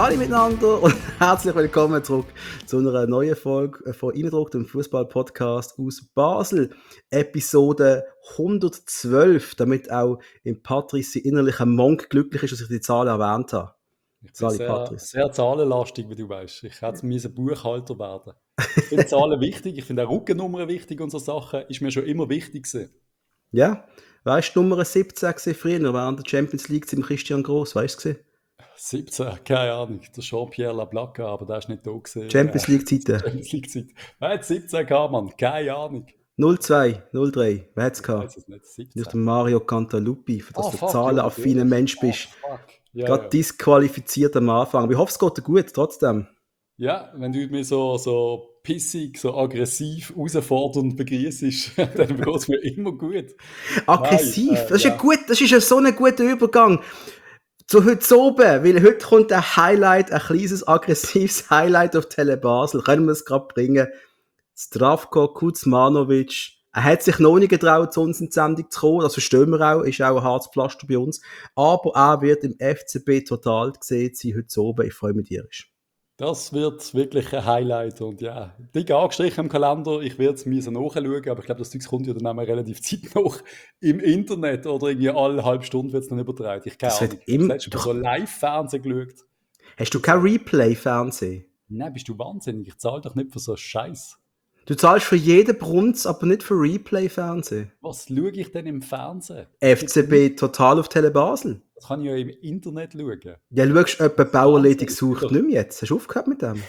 Hallo miteinander und herzlich willkommen zurück zu einer neuen Folge von Innendruck, dem Fußball-Podcast aus Basel. Episode 112, damit auch im Patrice innerlicher Monk glücklich ist, dass ich die Zahl erwähnt habe. Ich bin Sali sehr, Patrice. sehr zahlenlastig, wie du weißt. Ich hätte müssen Buchhalter werden. Ich finde Zahlen wichtig, ich finde auch Rückennummern wichtig und so Sachen. Ist mir schon immer wichtig gewesen. Ja, weißt du, Nummer 17 war früher, während der Champions League zum Christian Gross, weißt du? 17, keine Ahnung, der Jean-Pierre Laplaca, aber der ist nicht da gewesen. Champions League-Zeiten. Champions League-Zeit. Wer hat 17 gehabt, Mann? Keine Ahnung. 02, 03, wer hat's Ich gehabt? weiß es nicht, Nicht 17. der Mario Cantaluppi, für das du Fuck, zahlenaffiner ja, Mensch bist. fuck. Ja, Gerade ja. disqualifiziert am Anfang. Aber ich hoffe, es geht dir gut, trotzdem. Ja, wenn du mich so pissig, so aggressiv, herausfordernd begrüßest, dann geht es mir immer gut. Aggressiv, das ist ja. das ist so ein guter Übergang zu heute oben, weil heute kommt ein Highlight, ein kleines aggressives Highlight auf Tele Basel. Können wir es gerade bringen? Zdravko Kuzmanovic. Er hat sich noch nicht getraut, zu uns in die Sendung zu kommen. Das verstehen wir auch. Ist auch ein hartes Pflaster bei uns. Aber er wird im FCB total gesehen sein heute oben. Ich freue mich tierisch. Das wird wirklich ein Highlight und ja, dick angestrichen im Kalender. Ich werde es nachschauen, aber ich glaube, das Zeug kommt ja dann auch mal relativ zeitnah im Internet oder irgendwie alle halbe Stunde wird es dann übertragen. Ich keine Das wird Ahnung. Ich habe im- das letzte Mal so Live-Fernsehen geschaut. Hast du kein Replay-Fernsehen? Nein, bist du wahnsinnig? Ich zahle doch nicht für so einen Scheiß. Du zahlst für jeden Brunz, aber nicht für Replay-Fernsehen. Was schaue ich denn im Fernsehen? FCB total auf Tele Basel. Das kann ich ja im Internet schauen. Ja, schaust, ob eine Bauerledig Wahnsinn, sucht doch. nicht mehr jetzt. Hast du aufgehört mit dem?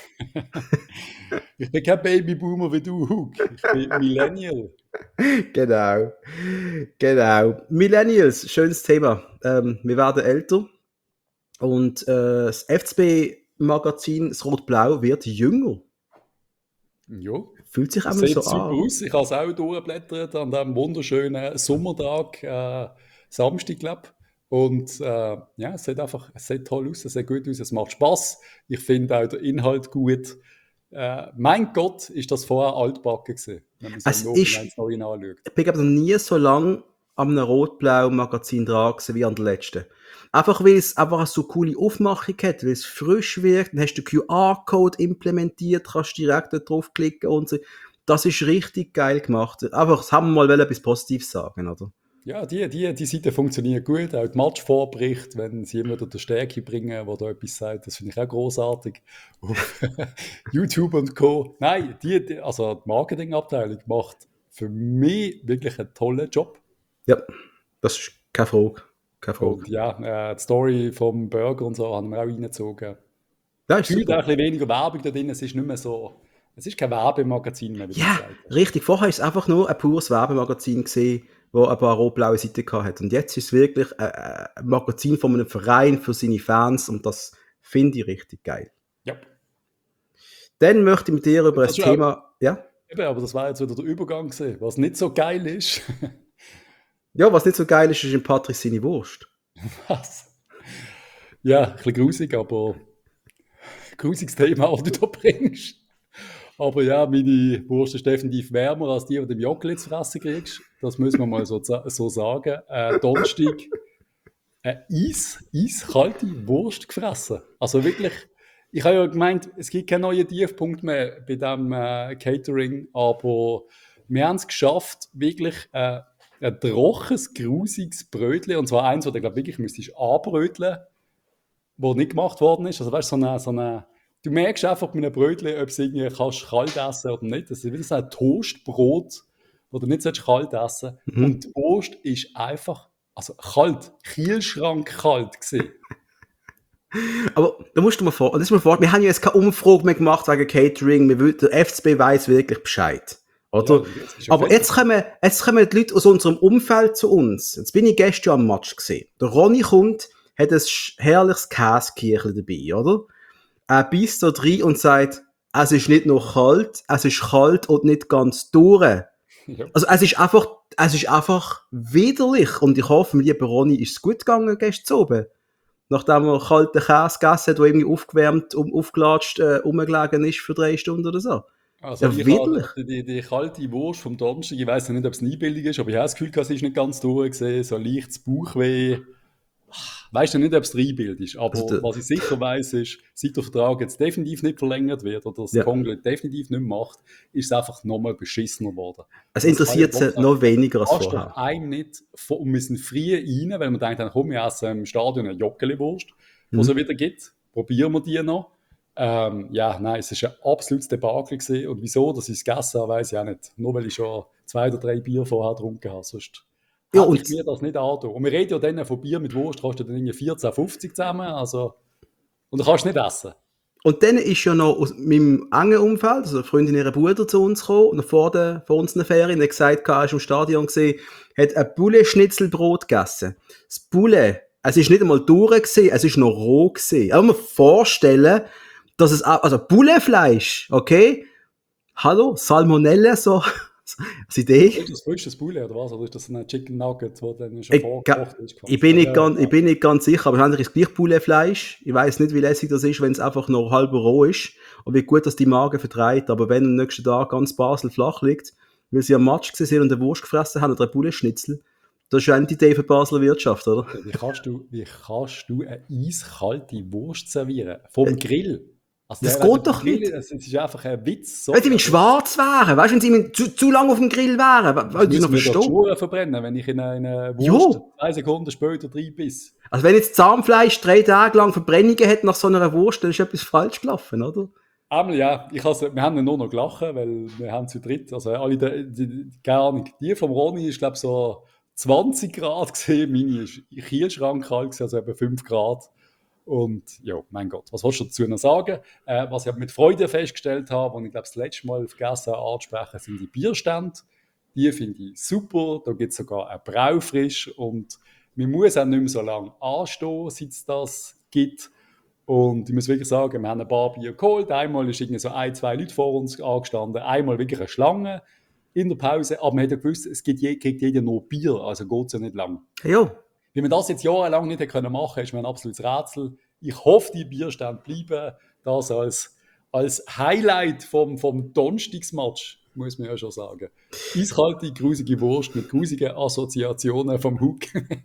Ich bin kein Babyboomer wie du, Hug. Ich bin Millennial. Genau. Genau. Millennials, schönes Thema. Wir werden älter und das FCB-Magazin, das Rot-Blau, wird jünger. Ja. Fühlt sich Es einmal sieht so super an. aus. Ich habe es auch durchgeblättert an diesem wunderschönen Sommertag, Samstag, glaube ich. Und ja, es sieht toll aus, es sieht gut aus, es macht Spaß. Ich finde auch den Inhalt gut. Mein Gott, ist das vorher altbacken gewesen, wenn man so Es im ist, Nachhinein das Neue anschaut. ich bin aber noch nie so lange an einem Rot-Blau-Magazin dran gewesen wie an der letzten. Einfach weil es einfach eine so coole Aufmachung hat, weil es frisch wirkt, dann hast du den QR-Code implementiert, kannst direkt da draufklicken und so. Das ist richtig geil gemacht. Einfach, das haben wir mal etwas Positives sagen, oder? Ja, die Seite funktioniert gut. Auch die Matchvorberichte, wenn sie immer wieder den Stärke bringen, der da etwas sagt, das finde ich auch großartig. Auf YouTube und Co. Nein, also die Marketingabteilung macht für mich wirklich einen tollen Job. Ja, das ist keine Frage. Keine Frage. Und ja, die Story vom Burger und so haben wir auch reingezogen. Ja, ist Gefühlt auch super. ein bisschen weniger Werbung da drin. Es ist nicht mehr so, es ist kein Werbemagazin mehr, wie du Ja, gesagt hast. richtig. Vorher war es einfach nur ein pures Werbemagazin gewesen, wo ein paar rot-blaue Seiten hatte. Und jetzt ist es wirklich ein Magazin von einem Verein für seine Fans und das finde ich richtig geil. Ja. Dann möchte ich mit dir über Das das ist auch- Thema, ja? Eben, aber das war jetzt wieder der Übergang gewesen. Was nicht so geil ist. Ja, was nicht so geil ist, ist in Patrick seine Wurst. Was? Ja, ein bisschen grusig, aber grusiges Thema, das du da bringst. Aber ja, meine Wurst ist definitiv wärmer als die du im Joggeli zu fressen kriegst. Das müssen wir mal so sagen. Donnerstag eiskalte Wurst gefressen. Also wirklich, ich habe ja gemeint, es gibt keinen neuen Tiefpunkt mehr bei diesem Catering, aber wir haben es geschafft, wirklich ein trockenes, grusiges Brötchen, und zwar eins, das du, glaube ich, wirklich müsstest anbröteln, das nicht gemacht worden ist. Also weißt du, du merkst einfach mit einem Brötchen, ob es irgendwie kannst kalt essen oder nicht. Das ist wie so ein Toastbrot, das du nicht kalt essen sollst. Und die Wurst ist einfach, also kalt, Kühlschrank kalt gewesen. Aber da musst du mal vor, wir haben ja jetzt keine Umfrage mehr gemacht wegen Catering, der FCB weiss wirklich Bescheid. Oder? Ja, das ist ja Aber fest. jetzt kommen die Leute aus unserem Umfeld zu uns. Jetzt bin ich gestern am Match gesehen. Der Ronny kommt, hat ein herrliches Käsekirchli dabei, oder? Er beißt da rein und sagt, es ist nicht nur kalt, es ist kalt und nicht ganz durch. Ja. Also es ist einfach widerlich. Und ich hoffe, lieber Ronny, ist es gut gegangen gestern oben. Nachdem er kalten Käse gegessen hat, der irgendwie aufgewärmt, aufgelatscht, rumgelegen ist für 3 Stunden oder so. Also Ja, ich widerlich. habe die kalte Wurst vom Donnerstag, ich weiß nicht, ob es eine Einbildung ist, aber ich habe das Gefühl, es ist nicht ganz durchgesehen, so leichtes Bauchweh. weiss ja nicht, ob es Reinbild ist, aber Also was ich sicher weiss ist, seit der Vertrag jetzt definitiv nicht verlängert wird oder das Ja. Kongle definitiv nicht mehr macht, ist es einfach nochmal beschissener geworden. Es Das kann interessiert ich sie doch sagen. noch weniger als Kannst vorher. doch einem nicht, und wir sind früh rein, weil man denkt, dann komm, wir essen im Stadion eine Joggeli-Wurst, die es wieder gibt. Probieren wir die noch. Ja, nein, es war ein absolutes Debakel gewesen. Und wieso, dass ich es gegessen habe, weiss ich auch nicht. Nur weil ich schon 2 oder 3 Bier vorher getrunken habe. Sonst Ja, hätte und ich mir das nicht angetan. Und wir reden ja dann von Bier mit Wurst, kostet dann irgendwie 14,50 zusammen. Also, und du kannst es nicht essen. Und dann ist ja noch aus meinem engen Umfeld, also eine Freundin ihrer Bruder zu uns gekommen, und vor unseren Ferien, hat gesagt, er ist im Stadion gesehen, hat ein Poulet-Schnitzelbrot gegessen. Das Poulet, es ist nicht einmal durch gewesen, es ist noch roh gewesen. Aber man vorstellen, dass es auch, also Pouletfleisch, okay? Hallo, Salmonella, so, als Idee. Ist das frisches Poulet oder was? Oder ist das ein Chicken Nugget, das dann schon vorgekocht ist? Ich bin nicht ganz sicher, aber wahrscheinlich ist es gleich Pouletfleisch. Ich weiss nicht, wie lässig das ist, wenn es einfach noch halb roh ist und wie gut das die Magen vertreibt. Aber wenn am nächsten Tag ganz Basel flach liegt, weil sie am Match gesehen sind und eine Wurst gefressen haben oder ein Poulet-Schnitzel, das ist eine Idee für die Basler Wirtschaft, oder? Wie kannst du eine eiskalte Wurst servieren? Vom Grill? Also Das geht doch nicht. Es ist einfach ein Witz. Wenn sie schwarz wären, weißt du, wenn sie zu lange auf dem Grill wären, weil die noch müssen wir die verstehen. Schuhe verbrennen, wenn ich in eine Wurst Jo. 2 Sekunden später reinbiss. Also wenn jetzt Zahnfleisch 3 Tage lang Verbrennungen hat nach so einer Wurst, dann ist etwas falsch gelaufen, oder? Einmal ja, wir haben nur noch gelacht, weil wir haben zu dritt, also alle, keine Ahnung, die vom Ronny ist glaube ich so 20 Grad gesehen, meine ist Kielschrank kalt gewesen, also etwa 5 Grad. Und ja, mein Gott, was willst du dazu noch sagen? Was ich mit Freude festgestellt habe, und ich glaube das letzte Mal vergessen anzusprechen, sind die Bierstände. Die finde ich super, da gibt es sogar ein Braufrisch und man muss auch nicht mehr so lange anstehen, seit es das gibt. Und ich muss wirklich sagen, wir haben ein paar Bier geholt. Einmal ist irgendwie so 2 Leute vor uns angestanden. Einmal wirklich eine Schlange in der Pause. Aber man hat ja gewusst, es kriegt jeder nur Bier, also geht es ja nicht lang. Ja. Wie man das jetzt jahrelang nicht machen konnte, ist mir ein absolutes Rätsel. Ich hoffe, die Bierstände bleiben. Das als Highlight vom Donnerstagsmatch, muss man ja schon sagen. Eiskalte, grusige Wurst mit grusigen Assoziationen vom Hook.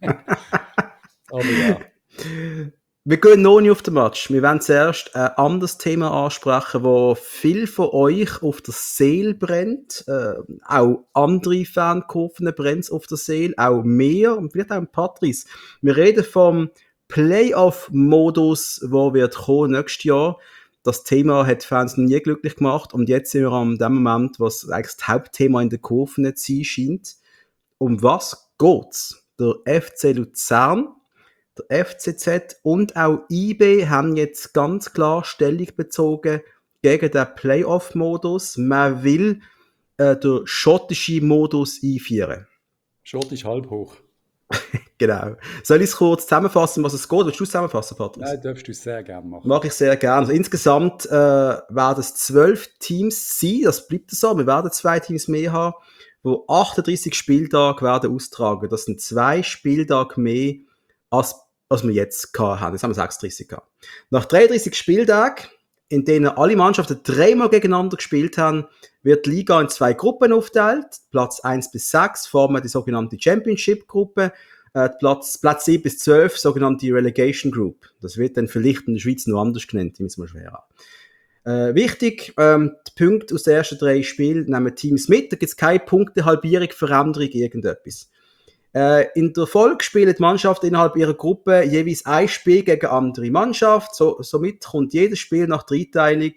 Aber ja. Wir gehen noch nicht auf den Match. Wir werden zuerst ein anderes Thema ansprechen, wo viel von euch auf der Seele brennt. Auch andere Fankurven brennt auf der Seele. Auch mehr und vielleicht auch Patrice. Wir reden vom Playoff-Modus, wo wird kommen nächstes Jahr. Das Thema hat Fans noch nie glücklich gemacht und jetzt sind wir an dem Moment, was eigentlich das Hauptthema in der Kurve nicht sein scheint. Um was geht's? Der FC Luzern, der FCZ und auch IB haben jetzt ganz klar Stellung bezogen gegen den Playoff-Modus. Man will den schottischen Modus einführen. Schottisch halb hoch. Genau. Soll ich es kurz zusammenfassen, was es geht? Willst du es zusammenfassen, Patrice? Nein, darfst du sehr gerne machen. Mache ich sehr gerne. Also insgesamt werden es 12 Teams sein. Das bleibt so. Wir werden 2 Teams mehr haben, wo 38 Spieltage werden austragen. Das sind 2 Spieltage mehr, als wir jetzt haben. Jetzt haben wir 36 gehabt. Nach 33 Spieltagen, in denen alle Mannschaften 3-mal gegeneinander gespielt haben, wird die Liga in 2 Gruppen aufgeteilt. Platz 1 bis 6 formen die sogenannte Championship-Gruppe. Platz 7 bis 12, sogenannte Relegation Group. Das wird dann vielleicht in der Schweiz noch anders genannt, die müssen wir schwer haben. Wichtig, die Punkte aus den ersten 3 Spielen nehmen Teams mit, da gibt es keine Punktehalbierung, Veränderung, irgendetwas. In der Folge spielen die Mannschaften innerhalb ihrer Gruppe jeweils ein Spiel gegen eine andere Mannschaft, somit kommt jedes Spiel nach der Einteilung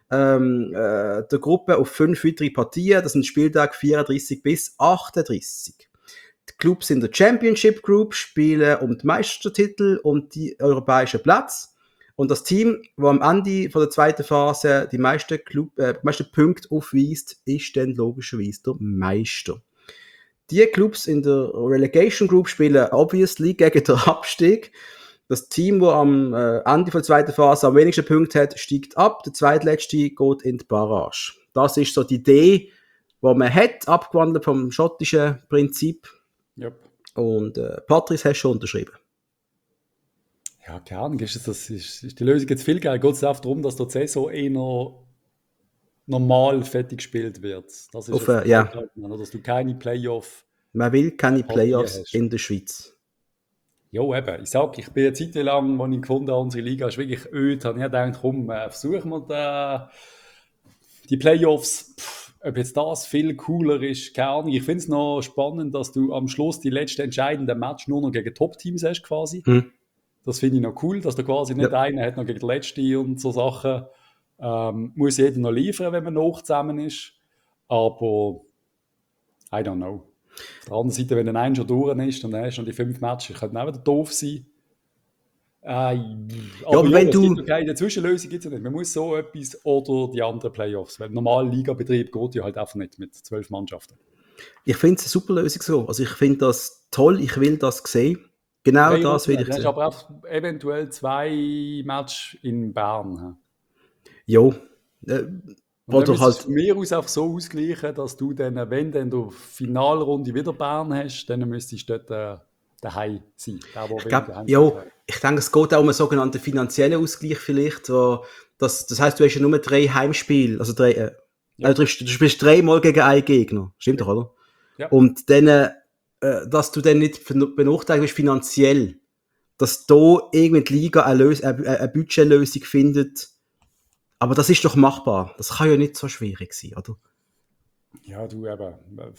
der Gruppe auf 5 weitere Partien, das sind Spieltage 34 bis 38. Die Clubs in der Championship Group spielen um die Meistertitel und die europäischen Plätze. Und das Team, das am Ende von der zweiten Phase die meisten Punkte aufweist, ist dann logischerweise der Meister. Die Clubs in der Relegation Group spielen obviously gegen den Abstieg. Das Team, das am Ende von der zweiten Phase am wenigsten Punkte hat, steigt ab. Der zweitletzte geht in die Barrage. Das ist so die Idee, die man hat, abgewandelt vom schottischen Prinzip. Yep. Und Patrice hast schon unterschrieben. Ja, keine Ahnung, ist die Lösung jetzt viel geil? Geht es einfach darum, dass der Saison noch normal fertig gespielt wird? Das ist ja. Oder dass du keine Playoff. Man will keine Playoffs in der Schweiz. Ja, eben. Ich bin eine Zeit lang, als ich gefunden habe, unsere Liga ist wirklich öd, habe ich gedacht, komm, versuchen wir die Playoffs. Ob jetzt das viel cooler ist, keine Ahnung. Ich finde es noch spannend, dass du am Schluss die letzten entscheidenden Match nur noch gegen Top-Teams hast, quasi. Hm. Das finde ich noch cool, dass da quasi Ja. nicht einer hat noch gegen den Letzten und so Sachen. Muss jeder noch liefern, wenn man noch zusammen ist. Aber I don't know. Auf der anderen Seite, wenn dann einer schon durch ist und dann hast du noch die 5 Matches, könnte auch wieder doof sein. Ja, Aber aber ja, wenn es gibt du, ja keine Zwischenlösung, gibt's ja nicht. Man muss so etwas oder die anderen Playoffs. Weil normaler Ligabetrieb geht ja halt einfach nicht mit 12 Mannschaften. ich finde es eine super Lösung so. Also ich finde das toll, ich will das sehen. Genau Drei das Runden, will ich dann hast du sehen. aber auch eventuell 2 Matches in Bern. Jo. Und dann Oder müsstest du halt, von mir aus auch so ausgleichen, dass du dann, wenn du in der Finalrunde wieder Bern hast, dann müsstest du dort daheim sein. Der ich will glaube, daheim jo, sein. ich denke, es geht auch um einen sogenannten finanziellen Ausgleich vielleicht. Wo das heißt, du hast ja nur 3 Heimspiele, also Ja. du spielst 3-mal gegen einen Gegner. Stimmt doch, oder? Ja. Und dann, dass du dann nicht benachteiligt bist finanziell, dass da irgendwie die Liga eine Budgetlösung findet. Aber das ist doch machbar. Das kann ja nicht so schwierig sein, oder? Ja, du eben.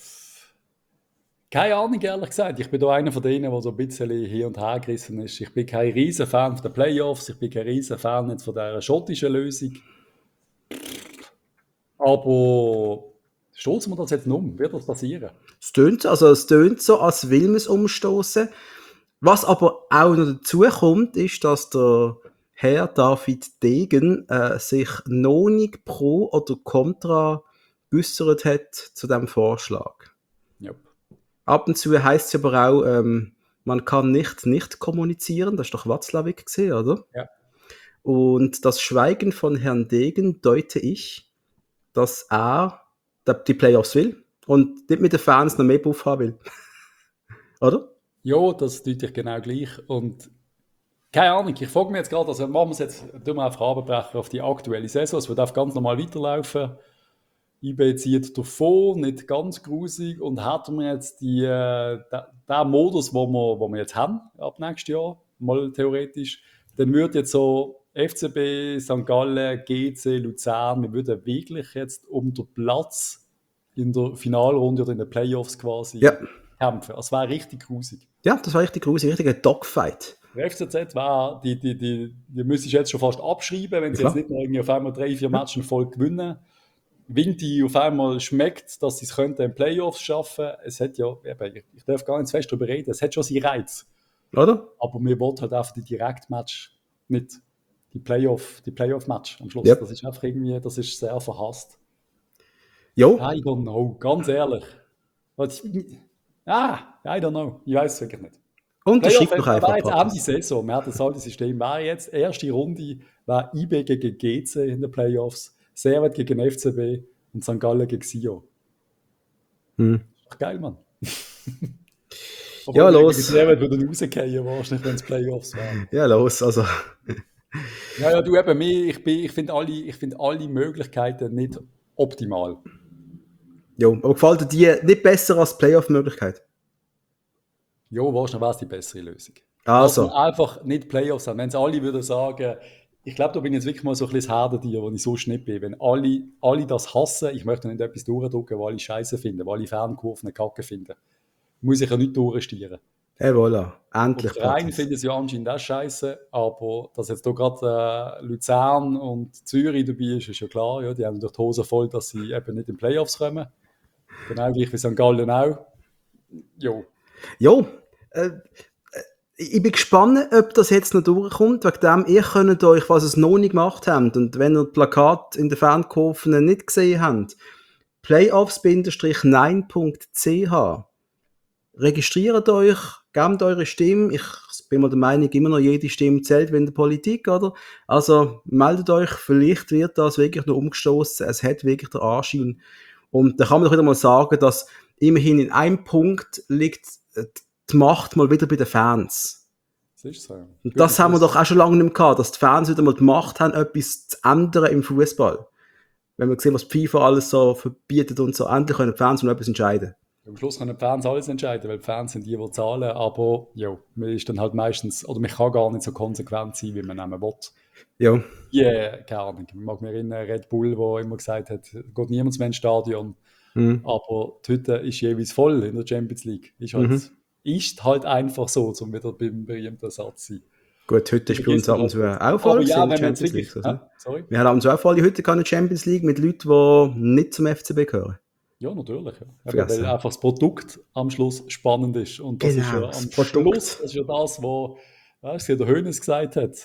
Keine Ahnung, ehrlich gesagt. Ich bin da einer von denen, der so ein bisschen hin und her gerissen ist. Ich bin kein riesen Fan von den Playoffs, ich bin kein riesen Fan jetzt von dieser schottischen Lösung. Aber stoßen wir das jetzt um? Wird das passieren? Es tönt so, als will man es umstoßen. Was aber auch noch dazu kommt, ist, dass der Herr David Degen sich noch nicht pro oder contra geäussert hat zu diesem Vorschlag. Ja. Ab und zu heisst es aber auch, man kann nicht kommunizieren. Das ist doch Watzlawick gesehen, oder? Ja. Und das Schweigen von Herrn Degen deute ich, dass er die Playoffs will und nicht mit den Fans noch mehr Buff haben will. Oder? Ja, das tue ich genau gleich. Und keine Ahnung, ich frage mich jetzt gerade, also machen wir es jetzt, tun wir einfach runterbrechen auf die aktuelle Saison. Es wird einfach ganz normal weiterlaufen. IB zieht davon, nicht ganz grusig. Und hätten wir jetzt den Modus, wo wir jetzt haben, ab nächstes Jahr, mal theoretisch, dann würde jetzt so FCB, St. Gallen, GC, Luzern, wir würden wirklich jetzt um den Platz in der Finalrunde oder in den Playoffs quasi Ja. kämpfen. Das wäre richtig grusig. Ja, das war richtig grusig, richtiger Dogfight. Der FCZ war, die müsstest du jetzt schon fast abschreiben, wenn sie Ja, jetzt nicht noch irgendwie auf einmal 3-4 Matches voll gewinnen. Wenn die auf einmal schmeckt, dass sie es könnten in Playoffs schaffen, es hat ja, eben, ich darf gar nicht zu fest darüber reden, es hat schon seinen Reiz. oder? Aber mir wollen halt einfach die Direktmatch, nicht die Playoff-Match am Schluss. Ja. Das ist einfach irgendwie, das ist sehr verhasst. Jo, I don't know, ganz ehrlich. I don't know, ich weiß es wirklich nicht. unterschreib Playoff doch einfach, war jetzt Patrick. Ende Saison. Wir hatten das alte System. War jetzt erste Runde, war IB gegen GC in den Playoffs, Servet gegen FCB und St. Gallen gegen Sio. Hm. Ach, geil, Mann. Ja, Obwohl wir los. gegen Servet würden rausgehen, wahrscheinlich, wenn es Playoffs wären. Ja, los, also. Ja, du eben, ich finde alle Möglichkeiten nicht optimal. Jo, aber gefällt dir die nicht besser als Playoff-Möglichkeit? Ja, wahrscheinlich wäre es die bessere Lösung. Also. Dass wir einfach nicht Playoffs haben. Wenn es alle würden sagen, ich glaube, da bin ich jetzt wirklich mal so ein bisschen das Herdentier, wo ich so nicht bin. Wenn alle das hassen, ich möchte nicht etwas durchdrücken, wo alle Scheiße finden, wo alle Fernkurven Kacke finden, muss ich ja nicht durchstieren. Voilà, Und endlich. der Rhein Patrick. findet es ja anscheinend auch scheiße, aber dass jetzt hier gerade Luzern und Zürich dabei ist ja klar. Ja, die haben durch die Hose voll, dass sie eben nicht in die Playoffs kommen. Genau gleich wie St. Gallen auch. Jo. Jo, ich bin gespannt, ob das jetzt noch durchkommt. Wegen dem, ihr könnt euch, was ihr noch nicht gemacht habt, und wenn ihr das Plakat in den Fankurven nicht gesehen habt, playoffs-9.ch registriert euch, gebt eure Stimme. Ich bin mir der Meinung, immer noch jede Stimme zählt wie in der Politik, oder? Also meldet euch, vielleicht wird das wirklich noch umgestoßen. Es hat wirklich den Anschein. Und da kann man doch wieder mal sagen, dass immerhin in einem Punkt liegt die Macht mal wieder bei den Fans. Das ist so. Und das haben wir doch auch schon lange nicht mehr gehabt, dass die Fans wieder mal die Macht haben, etwas zu ändern im Fußball. Wenn wir sehen, was die FIFA alles so verbietet und so, endlich können die Fans noch etwas entscheiden. Am Schluss können die Fans alles entscheiden, weil die Fans sind die zahlen, aber ja, man ist dann halt meistens, oder man kann gar nicht so konsequent sein, wie man nehmen will. Ja. Keine Ahnung. Ich mag mich erinnern, Red Bull, der immer gesagt hat, geht niemand mehr ins Stadion, aber die Hütte ist jeweils voll in der Champions League. Ist halt einfach so, um wieder beim berühmten Satz zu sein. Gut, heute ist bei uns ab und zu auch voll ja, in der Champions League. Sorry? Wir haben ab und zu auch voll heute keine Champions League mit Leuten, die nicht zum FCB gehören. Ja, natürlich. Ja. Weil einfach das Produkt am Schluss spannend ist. Und das ist ja am Schluss, das ist ja das, was der Hoeneß gesagt hat.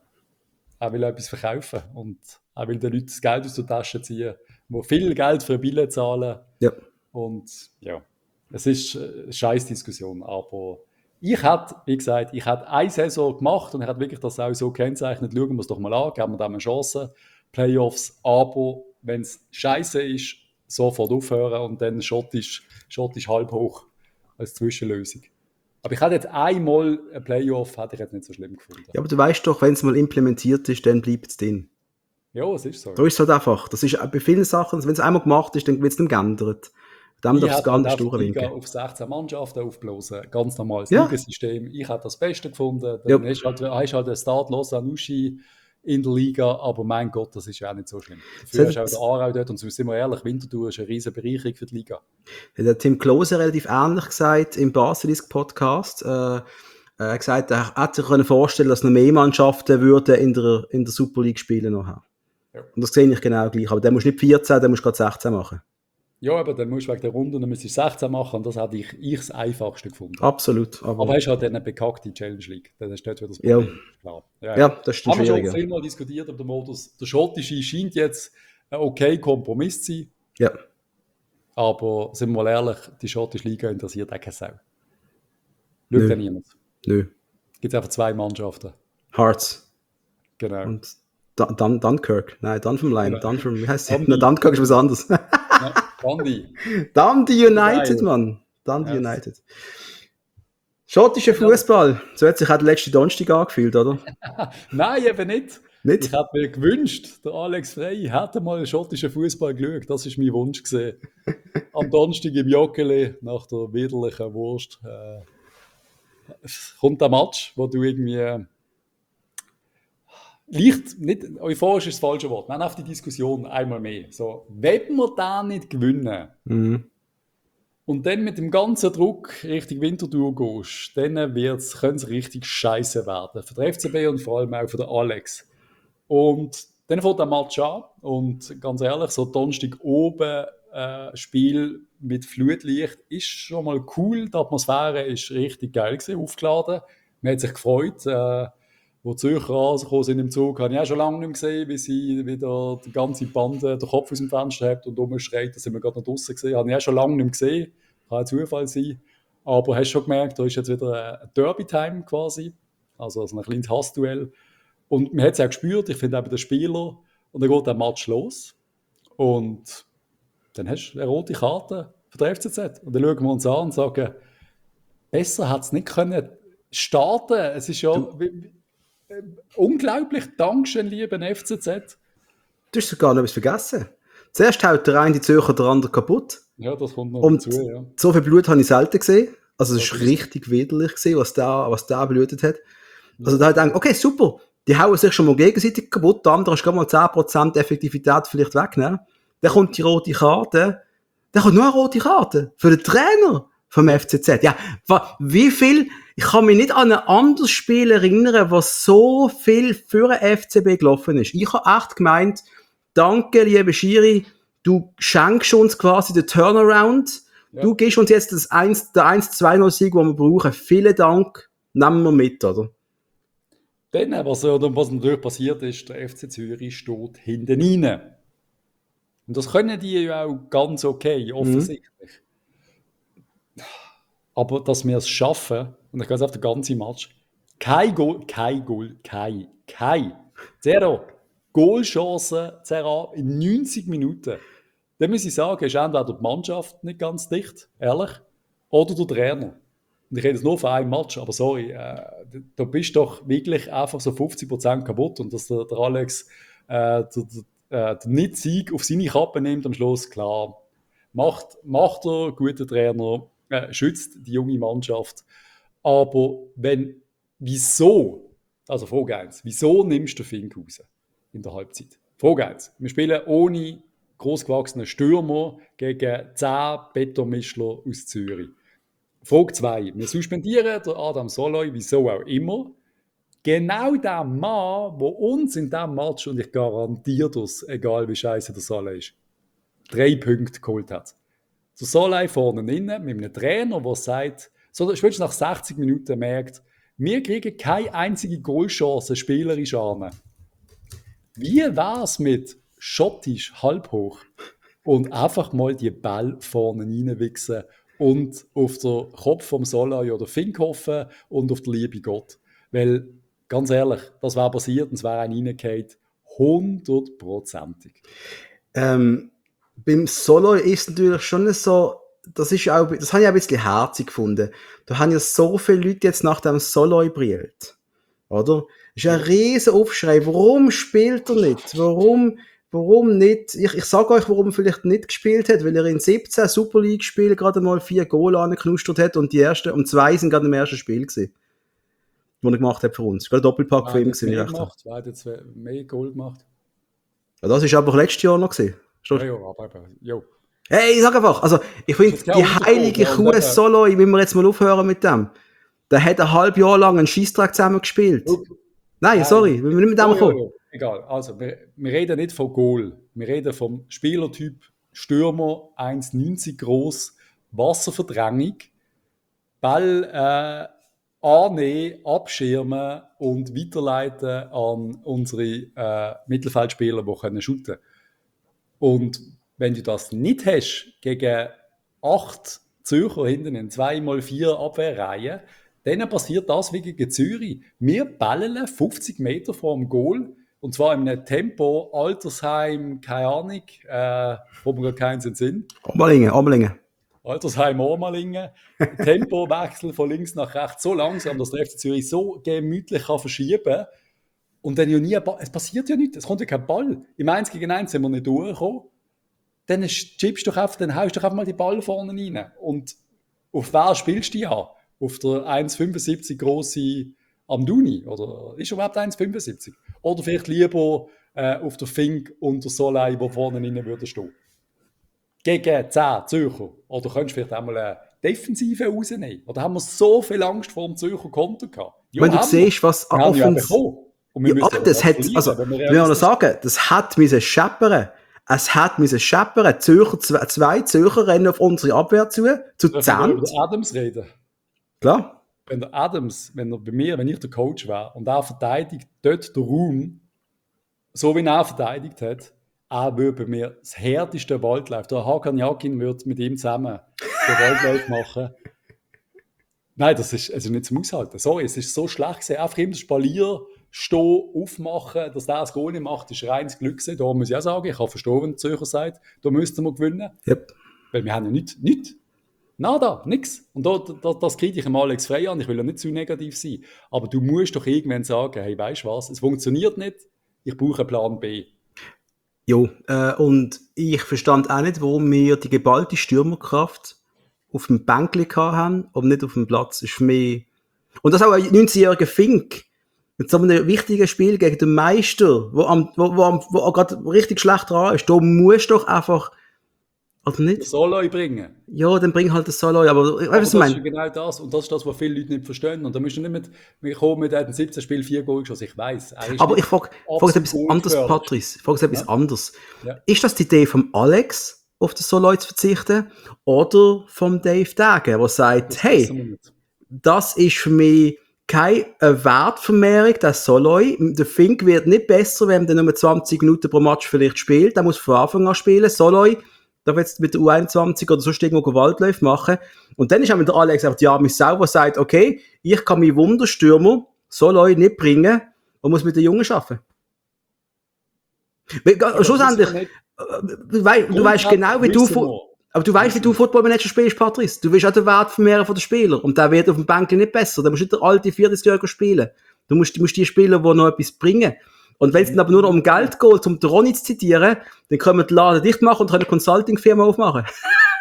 Er will etwas verkaufen und er will den Leuten das Geld aus der Tasche ziehen, die viel Geld für Billett zahlen. Ja. Und ja, es ist eine scheiß Diskussion, aber ich hätte, wie gesagt, eine Saison gemacht und ich hätte wirklich das auch so kennzeichnet, schauen wir es doch mal an, geben wir da eine Chance, Playoffs, aber wenn es scheiße ist, sofort aufhören und dann schottisch halb hoch als Zwischenlösung. Aber ich hätte jetzt einmal ein Playoff, hätte ich jetzt nicht so schlimm gefunden. Ja, aber du weißt doch, wenn es mal implementiert ist, dann bleibt es drin. Ja, es ist so. Da ist es halt einfach. Das ist bei vielen Sachen, wenn es einmal gemacht ist, dann wird es nicht geändert. Dann darf es gar nicht durchwinken. Auf 16 Mannschaften aufblasen, ganz normales Ligasystem. Ich habe das Beste gefunden. Dann hast du halt einen Start Lausanne-Uschi in der Liga, aber mein Gott, das ist ja auch nicht so schlimm. Dafür hast du auch den Aarau dort und sind wir ehrlich, Winterthur ist eine riesen Bereicherung für die Liga. Der Tim Klose relativ ähnlich gesagt im Basilisk-Podcast. Er hat gesagt, er hätte sich vorstellen können, dass noch mehr Mannschaften würden in der Super League spielen nachher. Ja. Und das sehe ich genau gleich. Aber dann musst du nicht 14, dann musst du gerade 16 machen. Ja, aber dann musst du wegen der Runde dann müsstest du 16 machen und das hätte ich das Einfachste gefunden. Absolut. Aber hast halt dann eine bekackte Challenge League. Dann hast du dort wieder das Problem. Ja. Ja, das ist schwierig. Haben wir schon viel mal diskutiert über den Modus. Der schottische scheint jetzt ein okay Kompromiss zu sein. Ja. Aber sind wir mal ehrlich, die schottische Liga interessiert auch keine Sau. Schaut ja niemand. Nö. Gibt einfach 2 Mannschaften. Hearts. Genau. Und Dunkirk. Nein, Dunfermline. Genau. Wie heißt die? Dunkirk ist was anderes. Dundee United, Mann. Dundee United. Schottischer Fußball. So hat sich auch der letzte Donnerstag angefühlt, oder? Nein, eben nicht. Ich hätte mir gewünscht, der Alex Frey hätte mal schottischen Fußball geschaut. Das war mein Wunsch gewesen. Am Donnerstag im Joggeli, nach der widerlichen Wurst, kommt der Match, wo du irgendwie leicht, nicht euphorisch ist das falsche Wort, wir haben auf die Diskussion einmal mehr. So, wenn wir da nicht gewinnen und dann mit dem ganzen Druck Richtung Winterthur gehst, dann könnte es richtig scheiße werden. Für den FCB und vor allem auch für den Alex. Und dann fängt der Match an und ganz ehrlich, so Donnerstag oben Spiel mit Flutlicht ist schon mal cool. Die Atmosphäre ist richtig geil gewesen, aufgeladen. Man hat sich gefreut. Wo die Zürcher rausgekommen sind im Zug, habe ich auch schon lange nicht mehr gesehen, wie sie wieder die ganze Bande den Kopf aus dem Fenster hat und rumschreit. Da sind wir gerade noch draussen gesehen. Habe ich auch schon lange nicht mehr gesehen. Kann ein Zufall sein. Aber hast schon gemerkt, da ist jetzt wieder ein Derby-Time quasi. Also ein kleines Hassduell. Und man hat es auch gespürt, ich finde auch bei den Spielern. Und dann geht der Match los. Und dann hast du eine rote Karte für den FCZ. Und dann schauen wir uns an und sagen, besser hat es nicht können starten. Es ist ja unglaublich. Dankeschön, lieber FCZ. Du hast sogar noch etwas vergessen. Zuerst haut der eine die Zürcher der andere kaputt. Ja, das kommt noch und dazu, ja. So viel Blut habe ich selten gesehen. Also es war richtig widerlich gewesen, was da blutet hat. Also da habe ich gedacht, okay, super. Die hauen sich schon mal gegenseitig kaputt. Der andere ist gerade mal 10% Effektivität vielleicht wegnehmen. Dann kommt die rote Karte. Dann kommt nur eine rote Karte. Für den Trainer vom FCZ. Ja, wie viel... Ich kann mich nicht an ein anderes Spiel erinnern, was so viel für den FCB gelaufen ist. Ich habe echt gemeint, danke, liebe Schiri, du schenkst uns quasi den Turnaround. Ja. Du gibst uns jetzt der 1-2-0-Sieg, den wir brauchen. Vielen Dank, nehmen wir mit, oder? Dann, was natürlich passiert ist, der FC Zürich steht hinten rein. Und das können die ja auch ganz okay, offensichtlich. Aber dass wir es schaffen, und ich gehe jetzt auf den ganzen Match, kein Zero Goalchancen in 90 Minuten. Dann muss ich sagen, ist entweder die Mannschaft nicht ganz dicht, ehrlich, oder der Trainer. Und ich rede jetzt nur von einem Match, aber sorry, da bist doch wirklich einfach so 50% kaputt und dass der Alex den Nicht-Sieg auf seine Kappe nimmt am Schluss, klar. macht er, guter Trainer, schützt die junge Mannschaft. Aber wieso, also Frage 1, wieso nimmst du Fink raus in der Halbzeit? Frage 1, wir spielen ohne großgewachsenen Stürmer gegen 10 Betonmischler aus Zürich. Frage 2, wir suspendieren den Adam Soloy, wieso auch immer. Genau der Mann, der uns in diesem Match, und ich garantiere das, egal wie scheiße der Soloy ist, 3 Punkte geholt hat. Der Soloy vorne innen mit einem Trainer, der sagt, so spätestens nach 60 Minuten merkt, wir kriegen keine einzige Goalchance spielerisch an. Wie wäre es mit schottisch halb hoch und einfach mal die Ball vorne reinwichsen und auf den Kopf vom Soloy oder Fink hoffen und auf den lieben Gott? Weil, ganz ehrlich, das wäre passiert und es wäre ein reingefallen, 100%. Beim Soloy ist natürlich schon so, das habe ich auch ein bisschen herzig gefunden. Da haben ja so viele Leute jetzt nach dem Soloy brillt. Oder? Das ist ein riesen Aufschrei. Warum spielt er nicht? Warum nicht? Ich sage euch, warum er vielleicht nicht gespielt hat, weil er in 17 Super League-Spielen gerade mal 4 Goal angeknustert hat und 2 sind gerade im ersten Spiel gewesen, das er gemacht hat für uns. Das war ein Doppelpack für ihn. Wer hat jetzt mehr Goal gemacht? Ja, das war aber letztes Jahr noch gewesen. Ja. Hey, ich sag einfach, also, ich finde, die heilige Kuh Soloy, wenn wir jetzt mal aufhören mit dem, der hat ein halbes Jahr lang einen Scheissdreck zusammen gespielt. Nein, sorry, wir müssen mit dem kommen. Egal, also, wir reden nicht von Goal. Wir reden vom Spielertyp Stürmer, 1,90 groß, Wasserverdrängung, Ball annehmen, abschirmen und weiterleiten an unsere Mittelfeldspieler, die können shooten. Und wenn du das nicht hast, gegen 8 Zürcher hinten in 2x4 Abwehrreihen, dann passiert das wie gegen Zürich. Wir ballen 50 Meter vor dem Goal, und zwar in einem Tempo, Altersheim, keine Ahnung, wo wir gerade keinen Sinn. Oberlingen. Altersheim, Ormalingen. Tempowechsel von links nach rechts so langsam, dass der FC Zürich so gemütlich kann verschieben kann. Und dann ja nie, es passiert ja nichts, es kommt ja kein Ball. Im 1 gegen 1 sind wir nicht durchgekommen. Dann chippst du doch einfach, dann haust du doch einfach mal die Ball vorne rein. Und auf wer spielst du ja? Auf der 1,75 grosse Amdouni? Oder ist er überhaupt 1,75? Oder vielleicht lieber auf der Fink und der Soloy, der vorne rein würde stehen. Gegen 10 Zürcher. Oder könntest du vielleicht einmal eine Defensive rausnehmen? Oder haben wir so viel Angst vor dem Zürcher Konto gehabt? Ja, wenn du siehst, was das hat, also, wir müssen sagen, das hat scheppern. Es hat scheppern. Zwei Zürcher rennen auf unsere Abwehr zu 10. Über Adams reden. Klar. Wenn der Adams, wenn ich der Coach wäre und er verteidigt dort den Raum, so wie er verteidigt hat, er würde bei mir das härteste Waldlauf. Der Hakan Yakin würde mit ihm zusammen den Waldlauf machen. Nein, das ist also nicht zum Aushalten. Sorry, es ist so schlecht gewesen. Einfach immer das Spalier stehen, aufmachen, dass der das Goal nicht macht, ist reines Glück gewesen. Da muss ich auch sagen, ich kann verstehen, wenn der Zürcher sagt, da müssten wir gewinnen. Yep. Weil wir haben ja nichts. Nada, nix. Und das kriege ich Alex Frey an. Ich will ja nicht zu negativ sein. Aber du musst doch irgendwann sagen, hey, weißt du was, es funktioniert nicht, ich brauche einen Plan B. Jo, und ich verstand auch nicht, warum wir die geballte Stürmerkraft auf dem Bänkli haben und nicht auf dem Platz. Ist für mich... Und das auch ein 19-jähriger Fink mit so einem wichtigen Spiel gegen den Meister, wo gerade richtig schlecht dran ist. Da musst du doch einfach... Also nicht? Den Soloy bringen. Ja, dann bring halt den Soloy, aber das ist genau das. Und das ist das, was viele Leute nicht verstehen. Und da müssen wir nicht mit kommen mit einem 17 Spiel 4 Goal geschossen. Ich weiss. Aber ich frage etwas anderes, Patrice. Ich frage etwas anderes. Ja. Ist das die Idee von Alex, auf den Soloy zu verzichten? Oder von Dave Dagen, der sagt, hey, das ist für mich keine Wertvermehrung, der Soloy. Der Fink wird nicht besser, wenn er nur 20 Minuten pro Match vielleicht spielt. Der muss von Anfang an spielen. Soloy darf jetzt mit der U21 oder sonst irgendwo Waldläufe machen. Und dann ist auch mit der Alex einfach die arme Sau, die sagt, okay, ich kann meinen Wunderstürmer Soloy nicht bringen und muss mit den Jungen arbeiten. Schlussendlich, du weißt genau, wie du Footballmanager spielst, Patrice. Du willst auch den Wert vermehren von den Spielern. Und der wird auf dem Bänkel nicht besser. Da musst du nicht der alte 40-Jährige spielen. Du musst die Spieler, die noch etwas bringen. Und wenn es dann aber nur noch um Geld geht, um den Ronny zu zitieren, dann können wir den Laden dicht machen und können eine Consulting-Firma aufmachen.